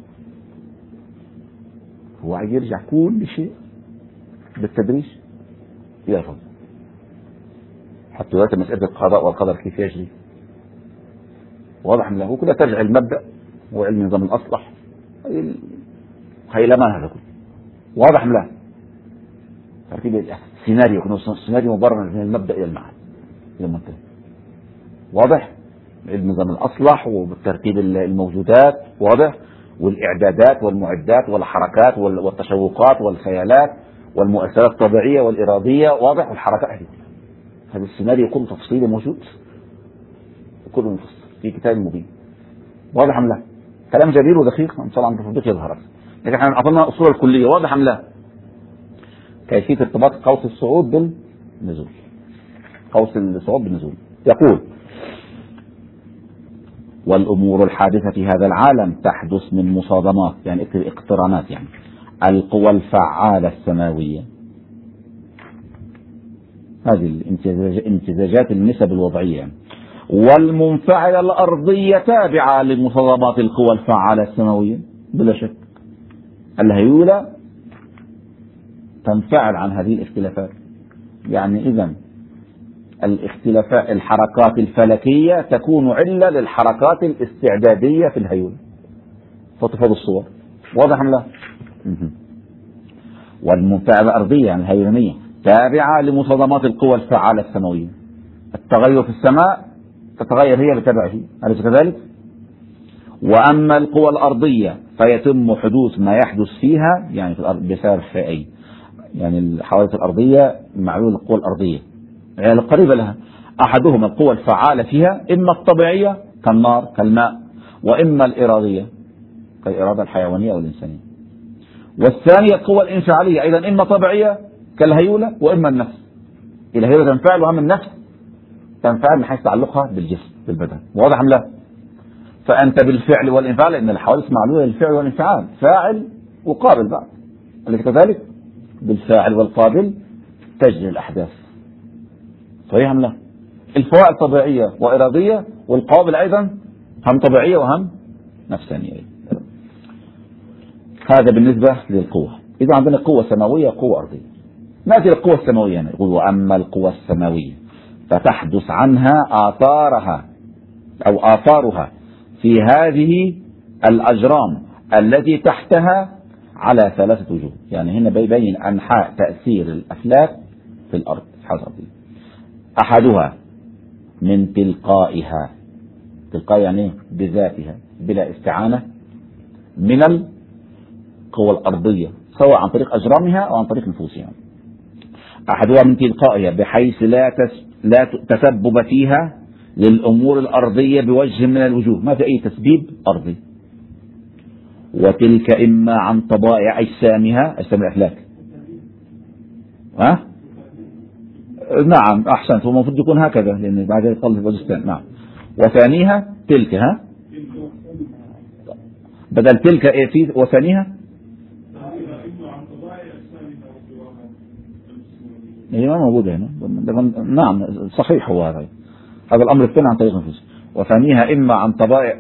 هو عايز يرجع كل شيء بالتدريج إلى الفضل حتى دلوقتي مسألة القضاء والقدر كيف يجري. واضح أن له كده ترجع المبدأ وعلم نظام الأصلح هيلمان هذا كله. واضح أم لا؟ ترتيب السيناريو كنا سيناريو مبرر من المبدأ إلى المعاد إلى المنتهى. واضح؟ علم نظام الأصلح وبترتيب الموجودات واضح، والإعدادات والمعدات والحركات والتشوقات والخيالات والمؤثرات الطبيعية والإرادية واضح، والحركات هذه هذا السيناريو كله تفصيلي موجود كله مفصل في كتاب مبين. واضح أم لا؟ كلام جميل ودقيق إن شاء الله عند التطبيق يظهر، لكن احنا أعطينا الأصول الكلية. واضح أم لا؟ كيفية ارتباط قوس الصعود بالنزول، قوس الصعود بالنزول. يقول والأمور الحادثة في هذا العالم تحدث من مصادمات، يعني اقترانات، يعني القوى الفعالة السماوية، هذه الامتزاجات النسب الوضعية يعني. والمنفعلة الأرضية تابعة لمصادمات القوى الفعالة السماوية بلا شك. الهيولة تنفعل عن هذه الاختلافات، يعني إذن الاختلافات الحركات الفلكية تكون علة للحركات الاستعدادية في الهيولة فتفضل الصور. واضح أم لا؟ والمنفعلة الأرضية يعني الهيولانية تابعة لمصادمات القوى الفعالة السماوية. التغير في السماء تتغير هي بتبعه، أليس كذلك؟ وأما القوى الأرضية فيتم حدوث ما يحدث فيها يعني في الأرض بسبب شيئين، يعني الحوادث الأرضية معلول القوى الأرضية يعني القريبة لها، أحدهما القوى الفعالة فيها إما الطبيعية كالنار كالماء، وإما الإرادية كالإرادة الحيوانية أو الإنسانية. والثانية القوى الانفعالية أيضا إما طبيعية كالهيولة وإما النفس. الهيولة تنفعل وهم النفس تنفعل من حيث تعلقها بالجسم بالبدن. واضح أم لا؟ فأنت بالفعل والانفعال، لأن الحوادث معلولة للفعل والانفعال، فاعل وقابل بعد، أليس كذلك؟ بالفاعل والقابل تجري الأحداث. صحيح أم لا؟ الفوائد طبيعية وإرادية، والقابل أيضا هم طبيعية وهم نفسانية. هذا بالنسبة للقوة. إذا عندنا قوة سماوية وقوة أرضية. نأتي للقوة السماوية، يقول وأما القوة السماوية فتحدث عنها آثارها أو آثارها في هذه الأجرام التي تحتها على ثلاثة وجوه. يعني هنا بيبين أنحاء تأثير الأفلاك في الأرض حسب أحدها من تلقائها، تلقاء يعني بذاتها بلا استعانة من القوى الأرضية سواء عن طريق أجرامها أو عن طريق نفوسها. أحدها من تلقائها بحيث لا لا تسبب فيها للأمور الأرضية بوجه من الوجوه، ما في أي تسبيب أرضي. وتلك إما عن طبائع أجسامها، أجسام الأفلاك. ها؟ نعم أحسنت، هو المفروض يكون هكذا لأن بعد ذلك يقلل الوجستان. نعم. وثانيها تلك، ها بدل تلك إيه في وثانيها هي ما موجودة هنا. نعم صحيح هو هذا هذا الأمر الثاني عن طريق النفوس، وثانيها إما عن طبائع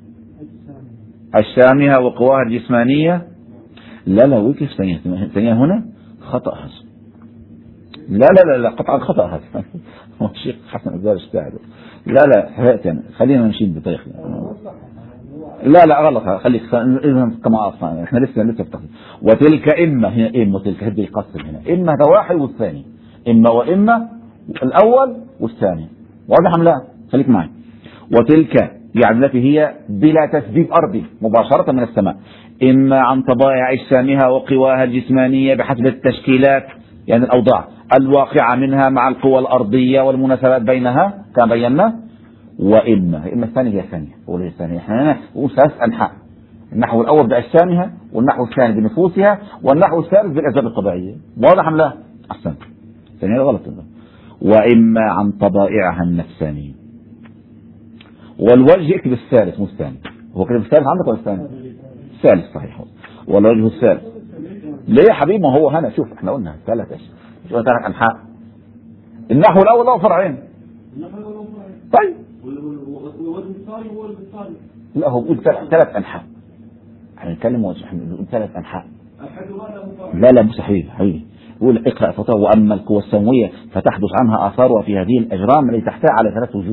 أجسامها وقواها الجسمانية. لا لا وكيف ثانية ثانية هنا خطأ هذا. لا لا لا لا قطعا خطأ هذا. الشيخ حسن الزار اجتهد. لا لا حقيقة خلينا نمشي بطريقة. لا لا غلط خليك إذا كما أصلا إحنا لسه لسه في تفصيل. وتلك إما هنا إما تلك هذه القصر هنا إما هذا واحد والثاني إما وإما الأول والثاني واضح أم لا؟ خليك معي. وتلك يعني التي هي بلا تسبيب أرضي مباشرة من السماء، إما عن طبائع أجسامها وقواها الجسمانية بحسب التشكيلات يعني الأوضاع الواقعة منها مع القوى الأرضية والمناسبات بينها كما بينا، وإما إما الثانية هي الثانية ولا الثانية. إحنا هنا نقول ثلاث أنحاء، النحو الأول بأجسامها والنحو الثاني بنفوسها والنحو الثالث بالأسباب الطبيعية. واضح أم لا؟ أحسن. الثانية غلط. وإما عن طبائعها النفسانية. والوجه اكتب الثالث مو الثاني. هو كتب الثالث عندك ولا الثاني؟ الثالث صحيح. والوجه الثالث. ليه يا حبيبي؟ ما هو هنا شوف احنا قلنا ثلاث اشياء. شو ثلاث انحاء؟ النحو الاول له فرعين. طيب. والوجه الثاني هو الثاني. لا هو بيقول ثلاث انحاء. احنا نتكلم وجه احنا بنقول ثلاث انحاء. لا لا مو صحيح حبيبي. يقول اقرأ فتاه واما القوى السمويه فتحدث عنها اثارها في هذه الاجرام التي تحتها على ثلاث وجوه.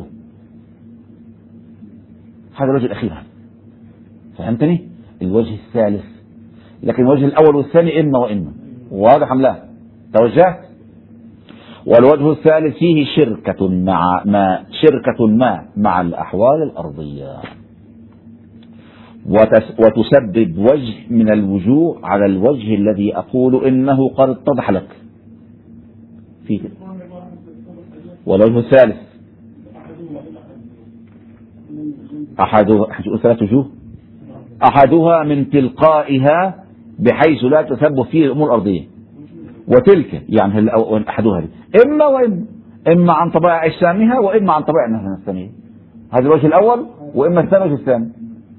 هذا الوجه الأخير. فهمتني؟ الوجه الثالث. لكن الوجه الأول والثاني إما وإما. واضح أم لا؟ توجهت؟ والوجه الثالث فيه شركة مع ما شركة ما مع الأحوال الأرضية وتسبب وجه من الوجوه على الوجه الذي أقول إنه قد اتضح لك فيه. والوجه الثالث أحدها ثلاث وجوه أحدها من تلقائها بحيث لا تسبب فيه الأمور الأرضية، وتلك يعني أحدها دي إما وإما إما عن طبائع أجسامها وإما عن طبائع النفس الثانية. هذا الوجه الأول وإما الثاني الوجه الثاني.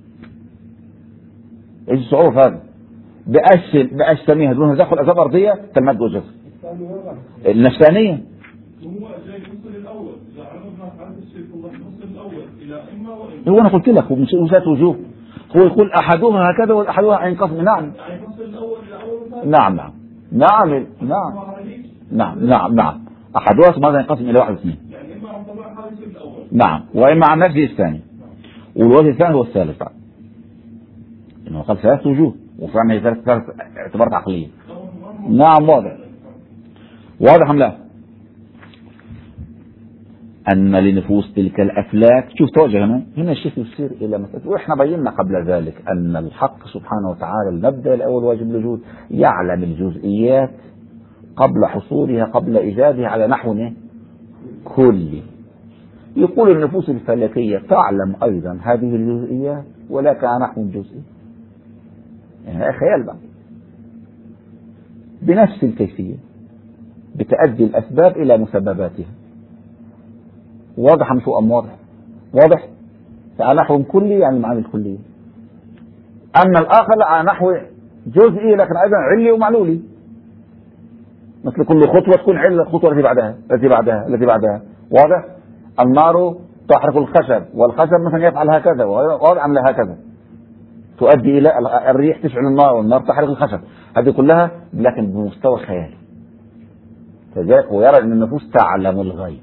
إيش الصعوبة هذا؟ بأجسام بأجسامها دون تدخل أسباب أرضية كالمد والجزر. النفسانية هو أنا قلت لك وثلاث وجوه. هو يقول أحدها هكذا وأحدها ينقسم. نعم نعم نعم نعم نعم نعم نعم نعم أحدها ماذا ينقسم إلى واحد واثنين. نعم وإما عن نفسه الثاني. والوجه الثاني هو الثالث بعد إنه قال ثلاث وجوه وفعلا هي ثلاث ثلاث اعتبارات عقلية. نعم واضح. واضح أم لا؟ أن لنفوس تلك الأفلاك شوف توجه هنا هنا الشيخ يصير إلى مسألة وإحنا بينا قبل ذلك أن الحق سبحانه وتعالى المبدأ الأول واجب الوجود يعلم الجزئيات قبل حصولها قبل إيجادها على نحو كلي. يقول النفوس الفلكية تعلم أيضا هذه الجزئيات ولكن على نحو جزئي يعني خيال بقى بنفس الكيفية بتأدي الأسباب إلى مسبباتها. واضح مش أم واضح؟ واضح؟ على نحو كلي يعني المعاني الكلية. أما الآخر على نحو جزئي لكن أيضا علي ومعلولي. مثل كل خطوة تكون علة الخطوة التي بعدها التي بعدها التي بعدها. واضح؟ النار تحرق الخشب والخشب مثلا يفعل هكذا واضح عمل هكذا تؤدي إلى الريح تشعل النار والنار تحرق الخشب. هذه كلها لكن بمستوى خيالي. فذلك هو يرى أن النفوس تعلم الغيب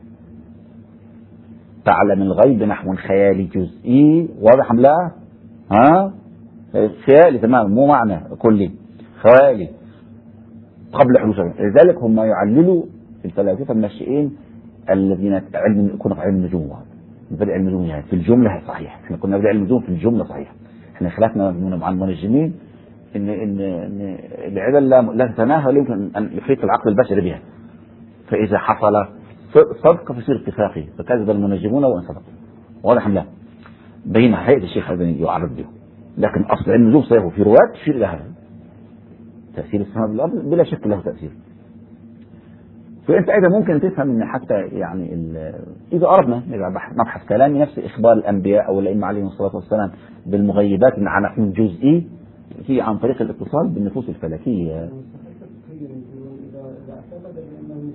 تعلم الغيب نحو خيالي جزئي. واضح أم لا؟ ها؟ خيالي تمام مو معنى كلي خيالي قبل حدوثه. لذلك هم يعللوا الفلاسفة الناشئين الذين علم كنا في علم النجوم بدأ علم النجوم يعني في الجملة صحيح. احنا كنا بدأ علم النجوم في الجملة صحيح. احنا خلافنا مع المنجمين ان ان ان العلل لا, لا تتناهى ولا يمكن ان يحيط العقل البشري بها. فإذا حصل صدق فيصير اتفاقي فكذب المنجمون وان صدقوا. واضح ام لا؟ بين هيئة الشيخ هذا يعرض به. لكن اصل علم النجوم صحيح وفي روايات تشير الى هذا. تأثير السماء بالأرض بلا شك له تأثير. فأنت أيضا ممكن تفهم أن حتى يعني إذا أردنا نبحث كلامي نفس إخبار الأنبياء أو الأئمة عليهم الصلاة والسلام بالمغيبات عن نحو جزئي هي عن طريق الاتصال بالنفوس الفلكية.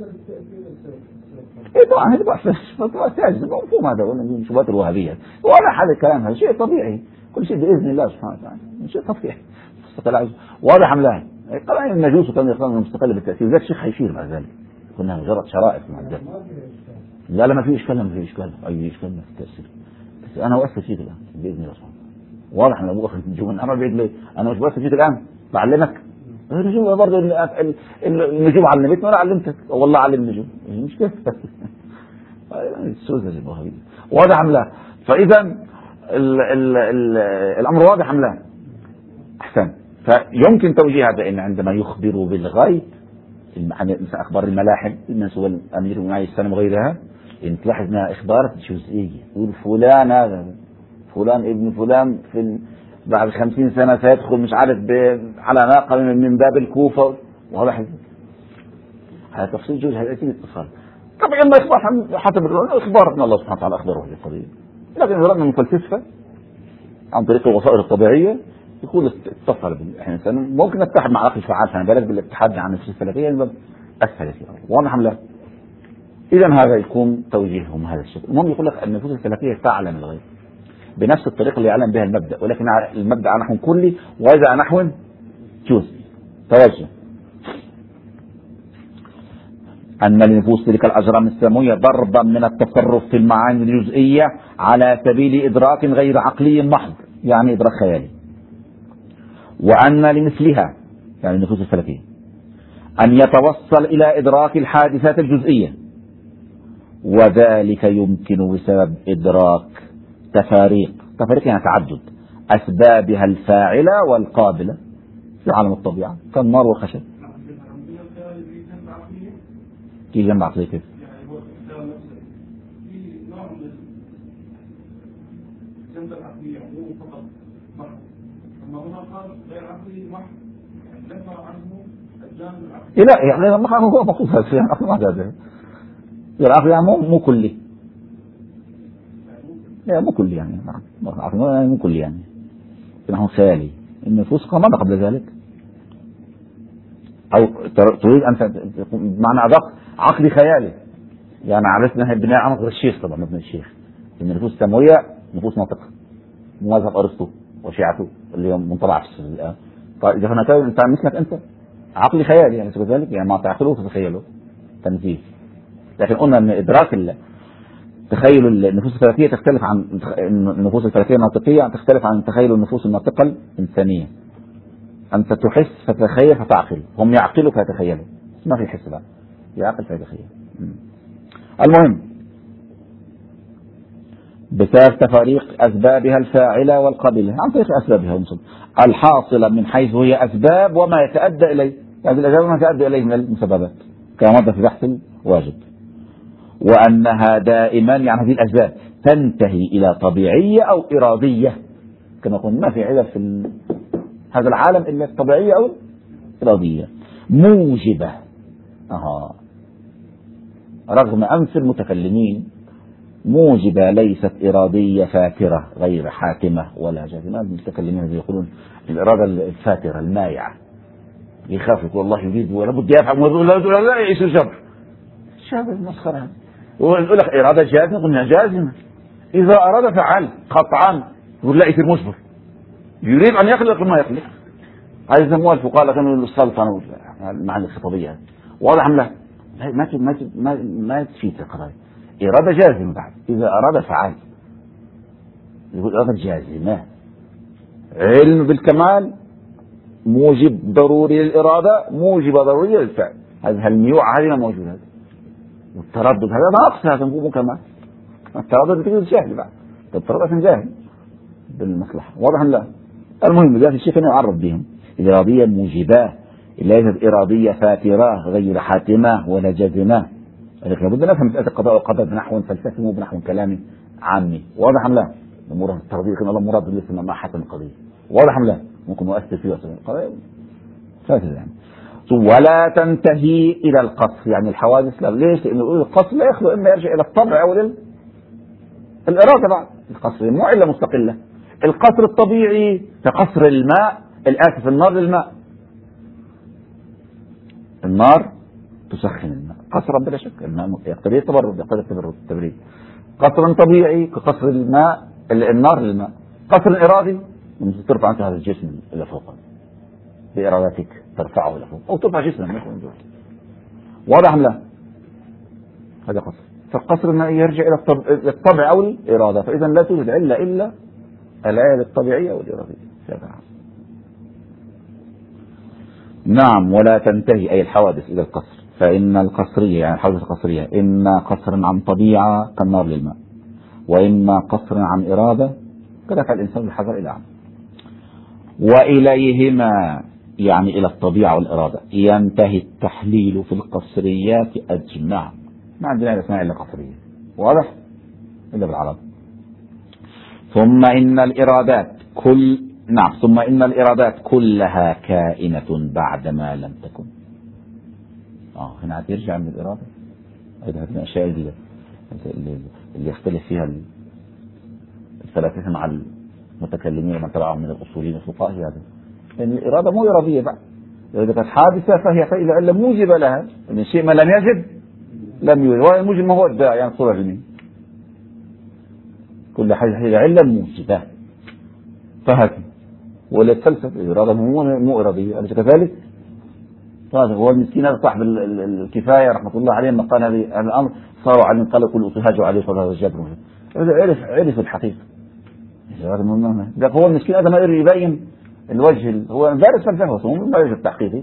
إيه طبعا هذا بحث ساجد مفهوم هذا من شبهات الوهابية ولا حد الكلام هذا شيء طبيعي كل شيء بإذن الله سبحانه وتعالى شيء طبيعي واضح أم لا؟ طبعا النجوس كانوا يخلون مستقلة بالتأثير ذاك الشيخ حيشير بعد ذلك كنا مجرد شرائط مع الدم لا لا ما في إشكال ما في إشكال أي إشكال ما في تأثير بس أنا وأسف فيك الآن بإذن الله سبحانه واضح أنا أبو أخي النجوم أنا بعيد ليه أنا مش بأسف فيك الآن بعلمك النجوم برضه النجوم علمتني وأنا علمتك والله علم النجوم مش كده السوزة اللي بوها واضح أم لا؟ فإذا ال ال ال الأمر واضح أم لا؟ أحسن فيمكن توجيه هذا إن عندما يخبروا بالغيب مثل أخبار الملاحم الناس هو الأمير معي السلام وغيرها إن تلاحظ أنها إخبارات جزئية يقول فلان هذا فلان ابن فلان في بعد خمسين سنة سيدخل مش عارف على ناقة من باب الكوفة واضح هذا تفصيل جزء هذا أكيد اتصال طبعا ما إخبار حسب الإخبار من الله سبحانه وتعالى أخبره هذه القضية لكن ضربنا من فلسفة عن طريق الوسائل الطبيعية يقول اتصل بالإنسان ممكن نتحد مع عقل فعال فأنا بالك بالاتحاد عن النفس الفلكية الباب أسهل فيها واضح أم لا؟ إذا هذا يكون توجيههم هذا الشيء المهم يقول لك النفوس الفلكية تعلم الغيب بنفس الطريقة اللي يعلم بها المبدأ ولكن المبدأ نحو كلي وإذا نحو جزئي توجه أن لنفوس تلك الأجرام السماوية ضربا من التصرف في المعاني الجزئية على سبيل إدراك غير عقلي محض يعني إدراك خيالي وأن لمثلها يعني النفوس الفلكية أن يتوصل إلى إدراك الحادثات الجزئية وذلك يمكن بسبب إدراك تفاريق تفاريق يعني تعدد أسبابها الفاعلة والقابلة في عالم الطبيعة كالنار والخشب كيف جنب عقلية كيف لا يعني ما هو مقصود هذا يعني ما هذا العقل يعني مو مو كلي لا مو كلي يعني نعم مو كلي يعني نحن خيالي النفوس قامت قبل ذلك أو تريد أن معنى أدق عقلي خيالي يعني عرفنا بناء عمق الشيخ طبعا ابن الشيخ إن النفوس السماوية نفوس ناطقة موظف أرسطو وشيعته اللي هم منطبع في الآن طيب إذا هناك إنسان مثلك أنت عقلي خيالي يعني كذلك يعني ما تعقله تتخيله تنزيه لكن قلنا أن إدراك تخيل النفوس الفلكية تختلف عن النفوس الفلكية الناطقية تختلف عن تخيل النفوس الناطقة الإنسانية أنت تحس فتتخيل فتعقل هم يعقلوا فيتخيلوا ما في حس بقى يعقل فيتخيل المهم بسبب تفاريق أسبابها الفاعلة والقابلة عن طريق أسبابها الحاصلة من حيث هي أسباب وما يتأدى إليه يعني الأسباب وما يتأدى إليه من المسببات كما مضى في بحث واجب وأنها دائما يعني هذه الأسباب تنتهي إلى طبيعية أو إرادية كما قلنا ما في علة في هذا العالم إلا الطبيعية أو الإرادية موجبة أها رغم أنف المتكلمين موجبة ليست إرادية فاترة غير حاكمة ولا جازمة المتكلمين يقولون الإرادة الفاترة المايعة يخاف يقول الله يريد ولا بد يفهم ولا لا يعيش الجبر شاب المسخرة ويقول لك إرادة جازمة قلنا جازمة إذا أراد فعل قطعا يقول لا يصير مجبر يريد أن يخلق ما يخلق هذا يسموها الفقهاء كانوا السلطنة المعاني الخطابية واضح أم لا؟ ما ما ما ما تفيد القضايا إرادة جازمة بعد إذا أراد فعل يقول إرادة جازمة علم بالكمال موجب ضروري للإرادة موجب ضروري للفعل هذا الميوعة هذه موجودة والتردد هذا ناقص هذا مو كمال التردد بتجد جاهل بعد التردد عشان جاهل بالمصلحة واضح لا المهم ذات الشيء أنه يعرض بهم الإرادية موجبة ليست إرادية فاترة غير حاتمة ولا جازمة لكن لابد نفهم مسألة القضاء والقدر بنحو فلسفي مو بنحو كلامي عامي واضح أم لا؟ أمور الترضية كان الله مراد لسه ما حتم القضية واضح أم لا؟ ممكن مؤثر فيه القضاء فاسد يعني ولا تنتهي إلى القصر يعني الحوادث لا ليش؟ لأنه القصر لا يخلو إما يرجع إلى الطبع أو للإرادة بعد القصر مو إلا مستقلة القصر الطبيعي كقصر الماء الآسف النار للماء النار تسخن الماء قصرا بلا شك. الماء يقتضي التبرد، يقتضي التبريد. قصرا طبيعي كقصر الماء النار للماء. قصر إرادي ترفع عنك هذا الجسم إلى فوق بإرادتك، ترفعه إلى فوق أو ترفع جسمه. واضح أم لا؟ هذا قصر. فالقصر المائي يرجع إلى الطبع أو الإرادة، فإذا لا توجد علة إلا العلة الطبيعية أو الإرادية. نعم. ولا تنتهي أي الحوادث إلى القصر، فإن القصرية يعني الحوادث القصرية إما قصر عن طبيعة كالنار للماء، وإما قصر عن إرادة كدفع الإنسان بالحذر إلى عمل. وإليهما يعني إلى الطبيعة والإرادة ينتهي التحليل في القصريات أجمع. ما عندنا اسمها إلا قصرية، واضح؟ إلا بالعرب. ثم إن الإرادات كل نعم ثم إن الإرادات كلها كائنة بعدما لم تكن. آه هنا يرجع من الإرادة. هذه من الأشياء اللي, اللي يختلف فيها الفلاسفة مع المتكلمين ومن تبعهم من الأصوليين والفقهاء. هذا لأن الإرادة مو إرادية بعد، إذا كانت حادثة فهي فإلى علة موجبة لها، من شيء ما لم يجب لم يوجد، والموجب ما هو الداعي يعني صورة علمية. كل حاجة هي علة موجبة. فهذا ولا الفلسفة الإرادة مو مو إرادية، أليس كذلك؟ هذا هو المسكين هذا صاحب الكفاية رحمة الله عليه لما قال هذا الأمر صاروا على قال كل أصهاجوا عليه فهذا الجبر. هذا عرف عرف الحقيقة. هذا هو المسكين هذا ما يبين الوجه، هو دارس فلسفة هو ما يوجد تحقيقي،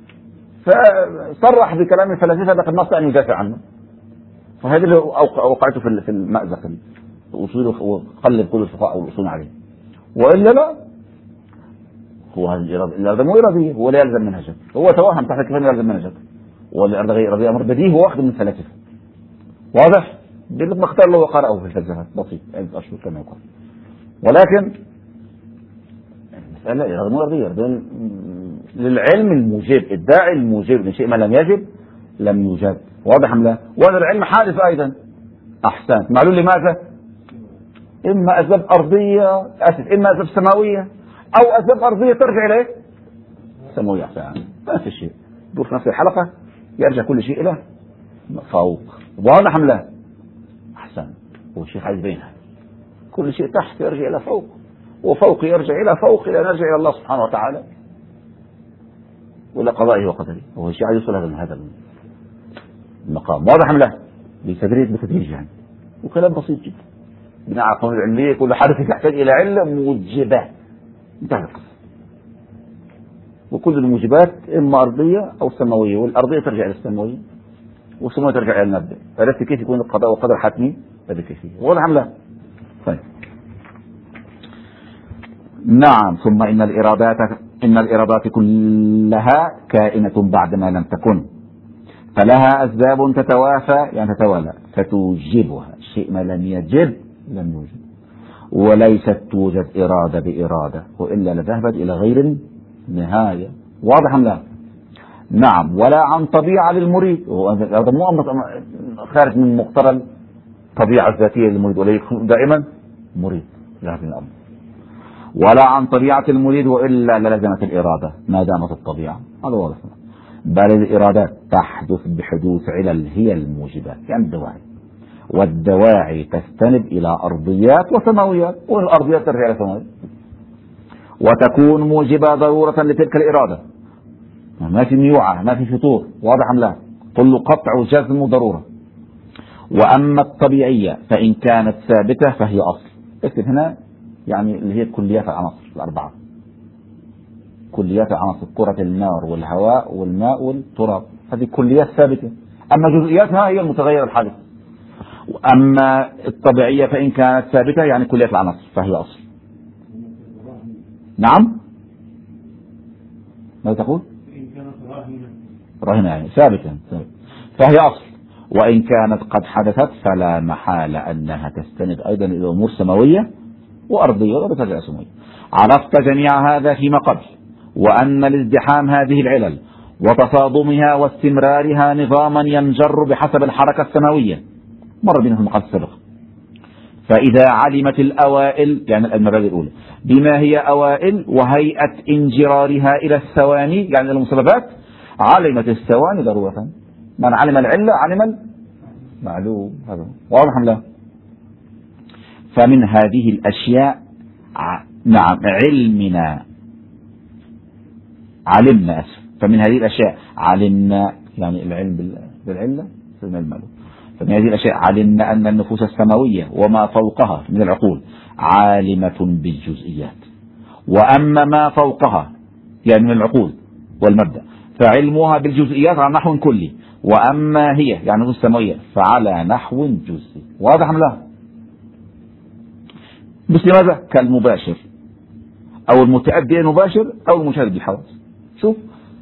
فصرح بكلام الفلاسفة هذا النص أن يدافع عنه. فهذا اللي أوقعته في المأزق الأصول وقلب كل الفقهاء والأصول عليه. وإلا لا، هو هذه الإرادة الإرادة مو إرادية، هو لا يلزم منهجه، هو توهم تحت كيف يلزم منهجه. والإرادة غير إرادية أمر بديهي هو واخد من الفلاسفة. واضح؟ بالله اختار له وقرأه في الفلسفة بسيط عدة أشهر كما يقال. ولكن المسألة إرادة مو إرادية، للعلم الموجب، الداعي الموجب لشيء ما لم يجب لم يوجد. واضح أم لا؟ وهذا العلم حادث أيضا. أحسنت. معلوم لماذا؟ إما أسباب أرضية أسف إما أسباب سماوية أو أسباب أرضية ترجع إليه سماوية. أحسن. ما في شيء دور في نفس الحلقة يرجع كل شيء إلى فوق. واضح أم لا؟ أحسن. والشيء عايز بينها كل شيء تحت يرجع إلى فوق، وفوق يرجع إلى فوق إلى نرجع إلى الله سبحانه وتعالى ولا قضائه وقدره. هو الشيء عايز يوصل هذا هذا المقام. واضح أم لا؟ بتدريج بتدريج يعني، وكلام بسيط جدا. بناء على القانون العلمية كل حدث يحتاج إلى علة موجبة. انتهى القصة. وكل الموجبات إما أرضية أو سماوية، والأرضية ترجع إلى السماوية والسماوية ترجع إلى المبدأ. عرفت كيف يكون القضاء والقدر حتمي؟ هذه كيفية. واضح أم لا؟ طيب. نعم. ثم إن الإرادات إن الإرادات كلها كائنة بعدما لم تكن، فلها أسباب تتوافى يعني تتوالى فتوجبها. شيء ما لم يجب لم يوجد، وليست توجد إرادة بإرادة وإلا لذهبت إلى غير النهاية. واضح أم لا؟ نعم. ولا عن طبيعة للمريد، هذا مو أمر خارج من مقترن الطبيعة الذاتية للمريد، ولا يكون دائما مريد لهذا الأمر. ولا عن طبيعة المريد وإلا للزمت الإرادة ما دامت الطبيعة. هذا واضح. بل الإرادات تحدث بحدوث علل هي الموجبات يعني الدواعي، والدواعي تستند إلى أرضيات وسماويات، والأرضيات ترجع إلى سماويات، وتكون موجبة ضرورة لتلك الإرادة. ما في ميوعة ما في فطور. واضح أم لا؟ كل قطع وجزم ضرورة. وأما الطبيعية فإن كانت ثابتة فهي أصل. اكتب هنا يعني اللي هي كليات العناصر الأربعة، كليات العناصر كرة النار والهواء والماء والتراب، هذه كليات ثابتة. أما جزئياتها هي المتغير الحادث. أما الطبيعية فإن كانت ثابتة يعني كليات العناصر فهي أصل. نعم. ماذا تقول؟ راهنة يعني ثابتة فهي أصل. وإن كانت قد حدثت فلا محال أنها تستند أيضا إلى أمور سماوية وأرضية وبترجع سماوية. عرفت جميع هذا فيما قبل، وأن الازدحام هذه العلل وتصادمها واستمرارها نظاما ينجر بحسب الحركة السماوية مر بنا في المقال السابق. فإذا علمت الأوائل يعني المبادئ الأولى بما هي أوائل وهيئة انجرارها إلى الثواني يعني المسببات، علمت الثواني ضرورة من علم العلة علم المعلوم. هذا واضح أم لا؟ فمن هذه الأشياء ع... نعم علمنا علمنا أسف فمن هذه الأشياء علمنا يعني العلم بالعلة سيدنا المعلوم. فمن هذه الأشياء علمنا أن النفوس السماوية وما فوقها من العقول عالمة بالجزئيات، وأما ما فوقها يعني من العقول والمبدأ فعلمها بالجزئيات على نحو كلي، وأما هي يعني النفوس السماوية فعلى نحو جزئي. واضح أم لا؟ مثل ماذا؟ كالمباشر أو المتأدي المباشر أو المشاهد بالحواس. شوف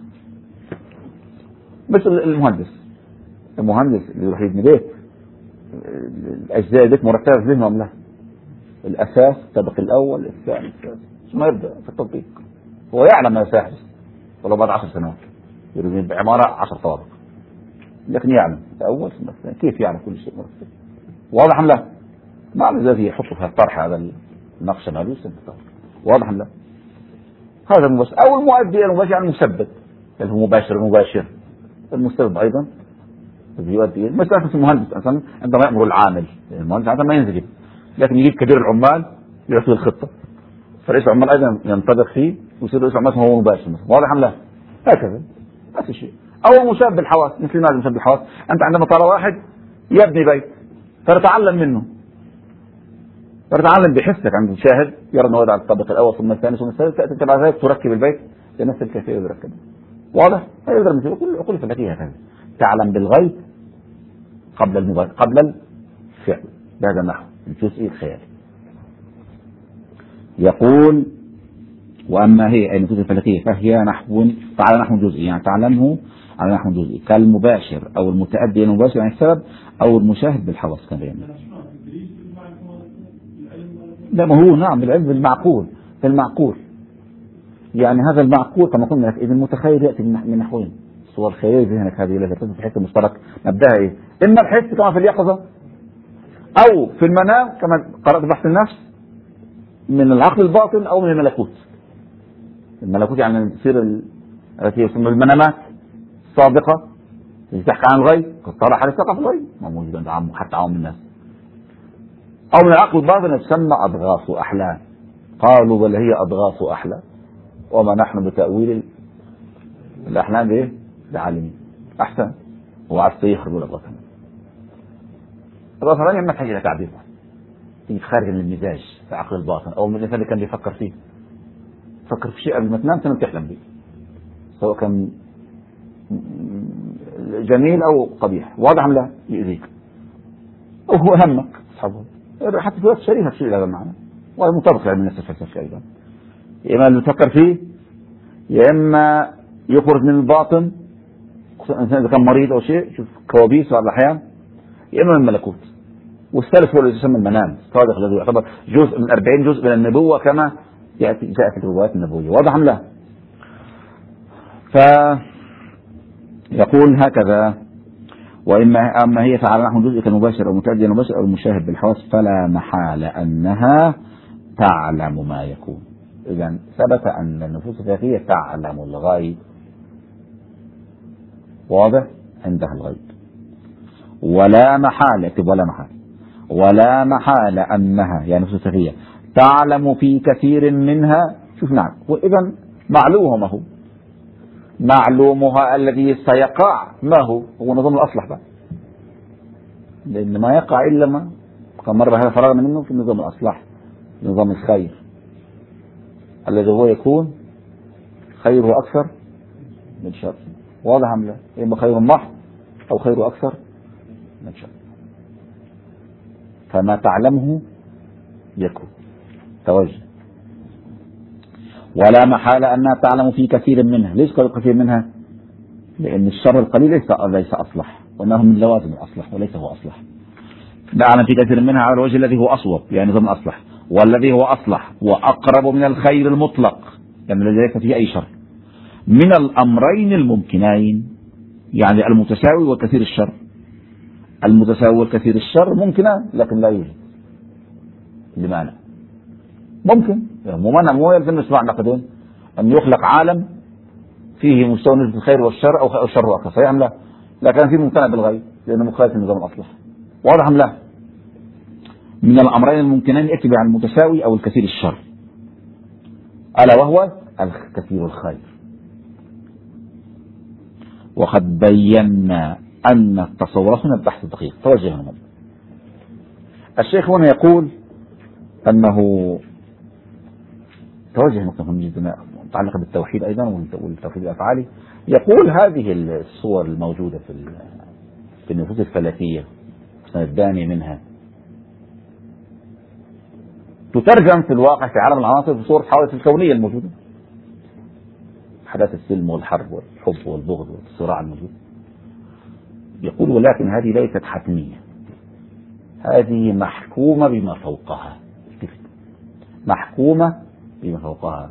مثل المهندس المهندس اللي يروح يبني بيت، الأجزاء البيت مرتبة في ذهنه أم لا؟ الأساس الطابق الأول الثاني الثالث ثم يبدأ في التطبيق. هو يعلم ما سيحدث ولو بعد عشر سنوات يريد بعمارة عشر طوابق، لكن يعلم الأول ثم الثاني. كيف يعلم كل شيء مرتب؟ واضح أم لا؟ مع الذي يحط في الطرح هذا النقش مالوس. واضح أم لا؟ هذا المباشر أو المؤدي المباشر يعني المسبب اللي هو مباشر المباشر المسبب أيضا يؤدي. مثلا في المهندس مثلا عندما يأمر العامل، المهندس عندما ما ينزل لكن يجيب كبير العمال يعطي الخطة، فرئيس العمال أيضا ينطبق فيه ويصير رئيس العمال هو مباشر مثلا. واضح أم لا؟ هكذا نفس الشيء. أو مشابه بالحواس. مثل ماذا مشابه بالحواس؟ أنت عندما ترى واحد يبني بيت فتتعلم منه، فتتعلم بحسك عند المشاهد يرى أنه على الطابق الأول ثم الثاني ثم الثالث، تأتي بعد ذلك تركب البيت لنفس الكيفية يركب. واضح؟ هذا يقدر مثل كل عقول فلكية هكذا تعلم بالغيب قبل المباشر قبل الفعل بهذا النحو الجزئي الخيالي. يقول وأما هي أي النفوس الفلكية فهي نحو فعلى نحو جزئي يعني تعلمه على نحو جزئي كالمباشر أو المتأدي المباشر يعني السبب أو المشاهد بالحواس كما بينا. لا ما هو نعم العلم بالمعقول بالمعقول يعني هذا المعقول كما قلنا لك. إذا المتخيل يأتي من نحوين الصور الخيالية ذهنك هذه التي تتصل في حس المشترك مبدأها إيه؟ إما الحس كما في اليقظة أو في المنام كما قرأت بحث النفس من العقل الباطن أو من الملكوت. الملكوت يعني تصير التي يسمى المنامات السابقة اللي تحكي عن الغيب قد طرح على ثقة في الغيب ما موجود عند حتى عوام الناس، أو من العقل الباطن تسمى أضغاث أحلام. قالوا بل هي أضغاث أحلام وما نحن بتأويل الأحلام إيه بعالمين. أحسن وعلى الصيح رجل الله تعالى. الأضغاث الثانية ما تحتاج إلى تعبير، تيجي خارج من المزاج في عقل الباطن أو من الإنسان اللي كان بيفكر فيه. فكر في شيء قبل ما تنام تنام تحلم به سواء كان جميل أو قبيح. واضح أم لا؟ يؤذيك وهو همك أصحابه حتى في وقت شريفة في شيء هذا المعنى وهذا مطابق لعلم النفس الفلسفي أيضا. يا إما اللي تفكر فيه يا إما يخرج من الباطن الإنسان إذا كان مريض أو شيء شوف كوابيس بعض الأحيان، يا إما من الملكوت. والثالث هو الذي يسمى المنام الصادق الذي يعتبر جزء من أربعين جزء من النبوة كما يأتي جاء في الروايات النبوية. واضح أم لا؟ فيقول هكذا وإما أما هي فعلى نحو جزء كالمباشر أو متأدي المباشر أو المشاهد بالحواس فلا محال أنها تعلم ما يكون. إذن ثبت أن النفوس الفلكية تعلم الغيب. واضح؟ عندها الغيب ولا محالة ولا محالة ولا محالة أنها يعني النفوس الفلكية تعلم في كثير منها. شوف نعم وإذا معلومها ما هو معلومها الذي سيقع ما هو هو نظام الأصلح بقى، لأن ما يقع إلا ما كم مرة هذا فرغنا منه في النظام الأصلح نظام الخير الذي هو يكون خيره أكثر من شر. واضح أم لا؟ إما خير محض أو خيره أكثر من شر. فما تعلمه يكون توجه. ولا محالة أنها تعلم في كثير منها. ليش قالوا كثير منها؟ لأن الشر القليل ليس ليس أصلح وأنه من لوازم الأصلح وليس هو أصلح. تعلم في كثير منها على الوجه الذي هو أصوب يعني نظام الأصلح والذي هو أصلح وأقرب من الخير المطلق يعني الذي ليس فيه أي شر من الأمرين الممكنين يعني المتساوي وكثير الشر. المتساوي وكثير الشر ممكنة لكن لا يوجد. لماذا؟ ممكن ممنع مو يلزم نسمع نقدين أن يخلق عالم فيه مستوى نسبة الخير والشر أو الشر أكثر. صحيح أم لا؟ لكن في ممتنع بالغير لأنه مخالف النظام الأصلح. واضح أم لا؟ من الأمرين الممكنين يتبع المتساوي أو الكثير الشر، ألا وهو الكثير الخير. وقد بينا أن التصور هنا البحث الدقيق. توجه هنا الشيخ هنا يقول أنه توجه نقطة مهمة جدا متعلقة بالتوحيد أيضا والتوحيد الأفعالي. يقول هذه الصور الموجودة في في النصوص الفلكية الدانية منها تترجم في الواقع في عالم العناصر في صور الحوادث الكونية الموجودة، حدث السلم والحرب والحب والبغض والصراع الموجود. يقول ولكن هذه ليست حتمية، هذه محكومة بما فوقها، محكومة بما فوقها،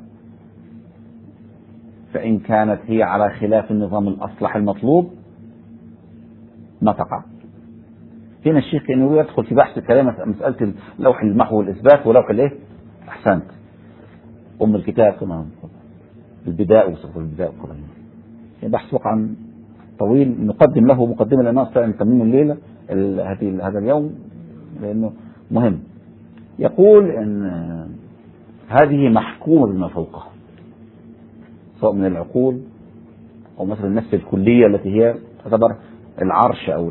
فإن كانت هي على خلاف النظام الأصلح المطلوب ما تقع. هنا الشيخ كأنه يدخل في بحث كلام مسألة لوح المحو والإثبات ولوح الإيه؟ أحسنت أم الكتاب كمان البداء وصف البداء وكلام. يعني بحث وقعا طويل نقدم له مقدمة لنا نتمم الليلة هذه هذا اليوم لأنه مهم. يقول أن هذه محكومة بما فوقها سواء من العقول أو مثلا النفس الكلية التي هي تعتبر العرش أو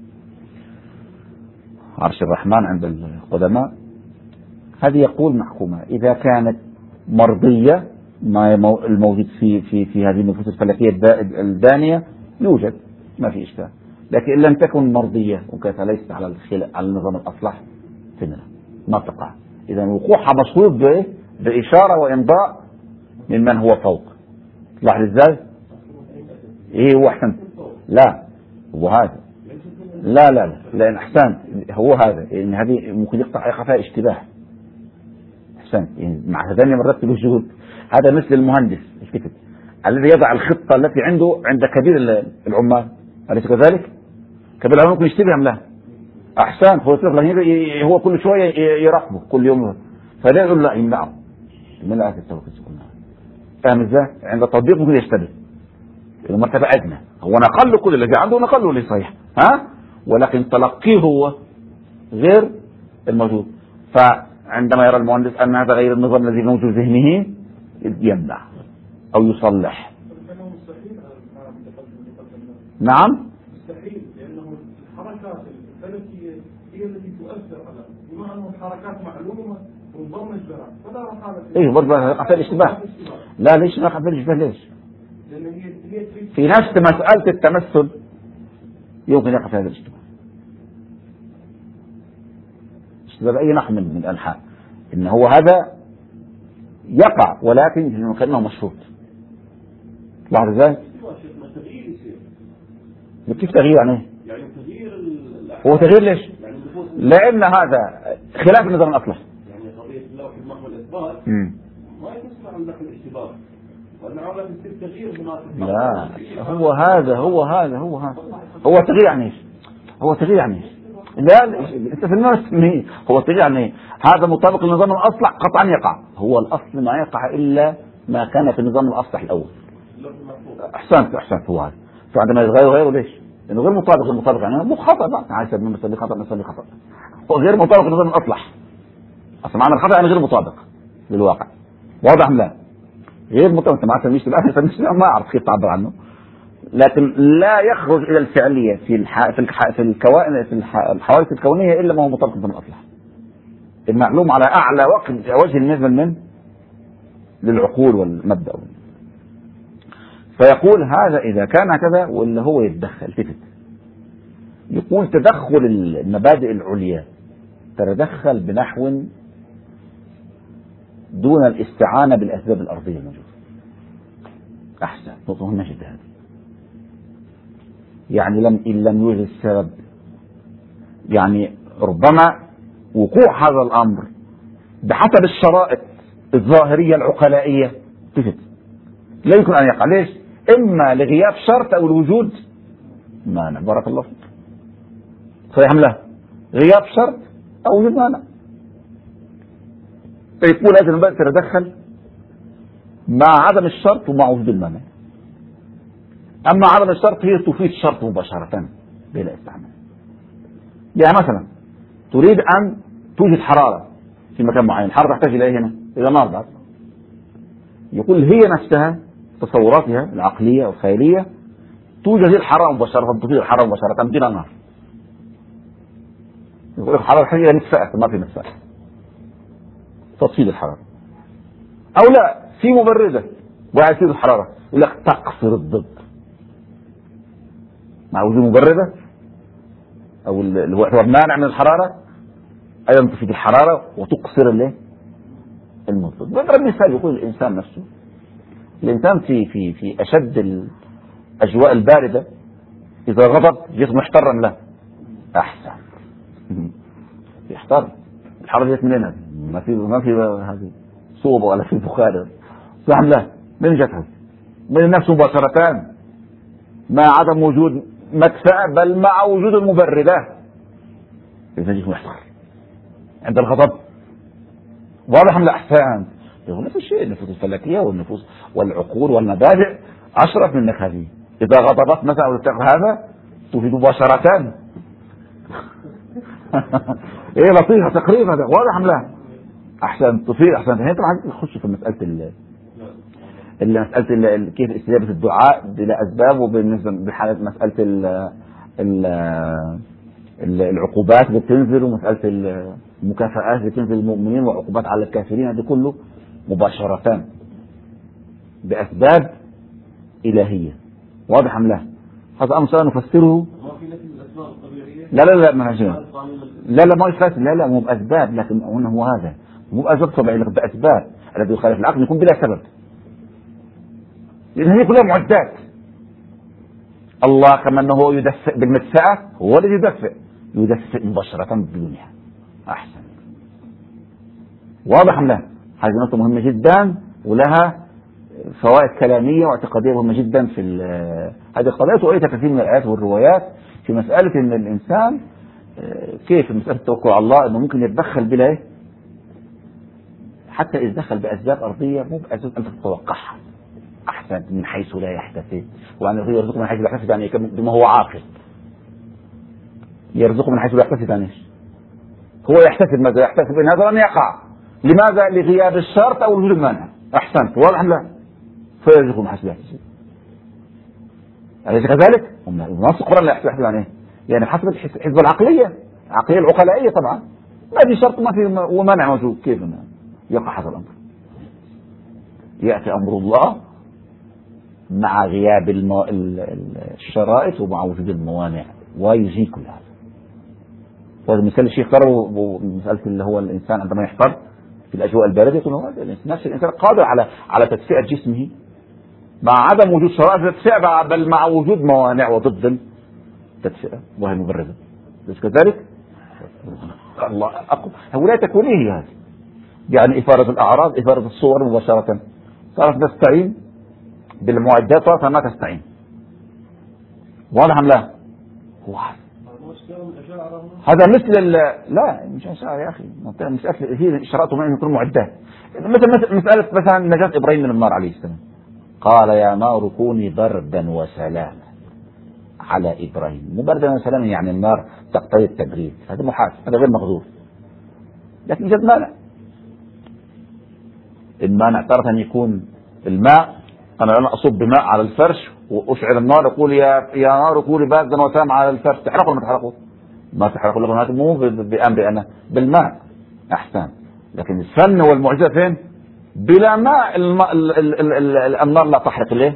عرش الرحمن عند القدماء. هذه يقول محكومة إذا كانت مرضية ما الموجود في في في هذه النفوس الفلكية الدانية يوجد ما في إشكال، لكن إن لم تكن مرضية وكانت ليست على على النظام الأصلح فإنها ما تقع. إذا وقوعها مشروط بإيه؟ بإشارة وإمضاء ممن هو فوق. لاحظ إزاي؟ إيه هو أحسن؟ لا هو هذا، لا لا لا لأن أحسن هو هذا، إن هذه ممكن يقطع يقع فيها اشتباه. أحسن يعني مع هذين مرات الوجود، هذا مثل المهندس الكتب الذي يضع الخطة التي عنده عند كبير العمال، أليس كذلك؟ كبير العمال ممكن يشتبه أم لا؟ أحسن هو هو كل شوية يراقبه كل يوم، فلا يقول لا يمنعه من آية التوحيد كلها. فاهم ازاي؟ عند التطبيق ممكن يشتبه المرتبة أدنى، هو نقل كل الذي عنده نقله اللي صحيح ها، ولكن تلقيه هو غير الموجود. فعندما يرى المهندس أن هذا غير النظام الذي موجود في ذهنه يمنع أو يصلح. نعم مستحيل لأنه الحركات الفلكية هي التي تؤثر على بما أنه الحركات معلومة وانضم الجرى فلا رحالة. إيه برضه يقع في الاشتباه. لا ليش ما يقع في الاشتباه؟ ليش؟ لأن هي هي في نفس مسألة التمثل يمكن يقع في هذا الاشتباه. اشتباه بأي نحو من الأنحاء إن هو هذا يقع ولكن كأنه مشروط. لاحظ ازاي؟ كيف تغيير يعني؟ يعني تغيير هو تغيير ليش؟ يعني لأن هذا خلاف النظام الأصلح. يعني قضية اللوح المحو والإثبات ما يسمع عن دخل الاشتباه، وأنه عمل تغيير هناك. لا هو هذا هو هذا هو هذا هو تغيير يعني ايش؟ هو تغيير يعني ايش؟ لا انت في الناس هو تغيير يعني ايه؟ هذا مطابق للنظام الأصلح قطعا يقع. هو الأصل ما يقع إلا ما كان في النظام الأصلح الأول. أحسنت أحسنت هو هذا. فعندما يتغير غيره ليش؟ لأنه غير مطابق المطابق يعني مو خطأ بقى عايز من مسألة خطأ مسألة خطأ هو غير مطابق للنظام الأصلح. أصلا معنى الخطأ يعني غير مطابق للواقع. واضح أم لا؟ غير مطابق مع تلميذ الآن ما أعرف كيف تعبر عنه، لكن لا يخرج إلى الفعلية في الح... في, الح... في الكوائن في الح... الحوادث الكونية إلا ما هو مطابق للنظام الأصلح. المعلوم على أعلى وجه بالنسبة من للعقول والمبدأ. فيقول هذا إذا كان هكذا ولا هو يتدخل تفت. يقول تدخل المبادئ العليا تتدخل بنحو دون الاستعانة بالأسباب الأرضية الموجودة. أحسن نقطة مهمة جدا هذه. يعني لم إن لم يوجد السبب يعني ربما وقوع هذا الأمر بحسب الشرائط الظاهرية العقلائية تفت لا يمكن أن يقع. ليش؟ إما لغياب شرط أو الوجود مانع. بارك الله فيك. صحيح أم لا؟ غياب شرط أو وجود مانع. فيقول هذا المبادئ تتدخل مع عدم الشرط ومع وجود المانع. أما عدم الشرط هي تفيد الشرط مباشرة بلا استعمال. يعني مثلا تريد أن توجد حرارة في مكان معين، الحرارة تحتاج إلى هنا إلى نار بعد. يقول هي نفسها تصوراتها العقلية والخيالية توجد الحرارة مباشرة، تفيد الحرارة مباشرة بلا نار. يقول الحرارة الحقيقية مدفأة، ما في مدفأة تطفيد الحرارة. أو لا، في مبردة وعلى تزيد الحرارة يقول لك تقصر الضد مع وجود مبردة أو اللي هو مانع من الحرارة، أيضا تفيد الحرارة وتقصر الايه المضاد. بضرب مثال، يقول الإنسان نفسه، الإنسان في في في أشد الأجواء الباردة إذا غضب جسمه محترا له أحسن يحتر. الحرارة جت منين؟ ما في ما في هذه صوبة ولا في بخار صح لا، من جتها من النفس مباشرة مع عدم وجود مدفأة بل مع وجود المبردة. إذا جسمه محتر عند الغضب واضح من الأحسان. يقول نفس الشيء، النفوس الفلكية والنفوس والعقول والمبادئ أشرف منك. هذه إذا غضبت مثلا أو هذا تفيد مباشرة ايه لطيفة تقريبا واضح من لا أحسن تفيد أحسن. هي طبعا تخش في مسألة ال مسألة كيف استجابة الدعاء بلا أسباب، وبالنسبة بحالة مسألة ال العقوبات اللي بتنزل ومسألة المكافآت اللي بتنزل للمؤمنين وعقوبات على الكافرين، هذه كله مباشرة بأسباب إلهية واضح أم لا؟ هذا أمر سنفسره. لا لا لا ما لا لا ما يفسر لا لا مو بأسباب، لكن هو هذا مو بأسباب طبيعية، لكن بأسباب الذي يخالف العقل يكون بلا سبب، لأن هي كلها معدات. الله كما أنه يدفئ بالمدفأة هو الذي يدفئ يدفئ مباشرة بدونها أحسن. واضح أم لا؟ هذه نقطة مهمة جدا ولها فوائد كلامية واعتقادية مهمة جدا في هذه القضايا. تؤيد كثير من الآيات والروايات في مسألة أن الإنسان كيف مسألة التوكل على الله أنه ممكن يتدخل بلا إيه؟ حتى إذا دخل بأسباب أرضية مو بأسباب أنت تتوقعها أحسن من حيث لا يحتسب، وأن يرزق من حيث لا يحتسب يعني بما هو عاقل. يرزق من حيث لا يحتسب يعني هو يحتسب ماذا؟ يحتسب أن هذا لن يقع. لماذا؟ لغياب الشرط أو وجود المانع. أحسنت واضح لا؟ فيرزق من حيث لا يحتسب. أليس كذلك؟ نص القرآن لا يحتسب يعني إيه؟ يعني حسب الحسبة العقلية العقلية العقلائية طبعا ما في شرط ما في ومانع موجود، كيف يقع هذا الأمر؟ يأتي أمر الله مع غياب المو... الشرائط ومع وجود الموانع ويزيل كل هذا. وهذا مثال الشيخ ضربه مسألة اللي هو الإنسان عندما يحتر في الأجواء الباردة يكون هو نفس الإنسان قادر على على تدفئة جسمه مع عدم وجود شرائط التدفئة بل مع وجود موانع وضد التدفئة وهي مبردة. ليس كذلك؟ الله أقوى. هؤلاء تكوينيه هذه يعني إثارة الأعراض إثارة الصور مباشرة. صارت تستعين بالمعدات صارت ما تستعين. واضح أم لا؟ هذا مثل لا مش أشعار يا أخي، مسألة هي شرائط ما يكون معدات. مثل مسألة مثلا نجاة إبراهيم من النار عليه السلام، قال يا نار كوني بردا وسلاما على إبراهيم. مو بردا وسلاما يعني النار تقتضي التبريد، هذا محال، هذا غير مقدور. لكن يوجد مانع. المانع تارة أن يكون الماء، أنا لما أصب بماء على الفرش وأشعل النار يقول يا يا نار كوني بردا وسلاما على الفرش، تحرقه ولا ما تحرقه؟ ما تحرقه، لكن هذا مو بأمري أنا بالماء أحسن. لكن الفن والمعجزة فين؟ بلا ماء الماء ال ال ال ال النار لا تحرق ليه؟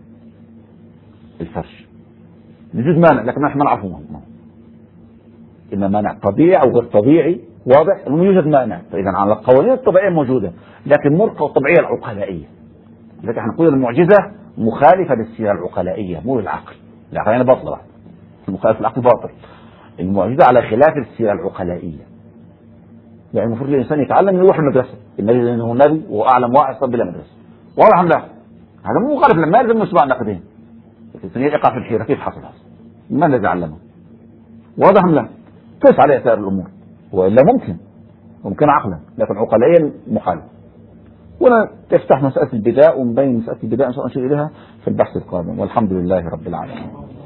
الفرش. يجوز مانع لكن نحن ما نعرفه، إما مانع طبيعي أو غير طبيعي. واضح إنه يوجد مانع. فإذا على القوانين الطبيعية موجودة لكن مو الطبيعية العقلائية. لذلك احنا نقول المعجزة مخالفة للسيرة العقلائية مو للعقل. العقلانية باطلة، المخالف العقل باطل. المعجزة على خلاف السيرة العقلائية. يعني المفروض الإنسان يتعلم يروح المدرسة، النبي لأنه نبي وأعلم واعظ بلا مدرسة. واضح أم لا؟ هذا مو مخالف، ما يلزم نسمع النقدين. الإنسان يقع في الحيرة كيف حصل هذا؟ ما الذي علمه؟ واضح أم لا؟ قس عليه سائر الأمور، وإلا ممكن ممكن عقلا لكن عقلائيا مخالف. ونفتح مسألة البداء ونبين مسألة البداء إن شاء الله نشير إليها في البحث القادم، والحمد لله رب العالمين.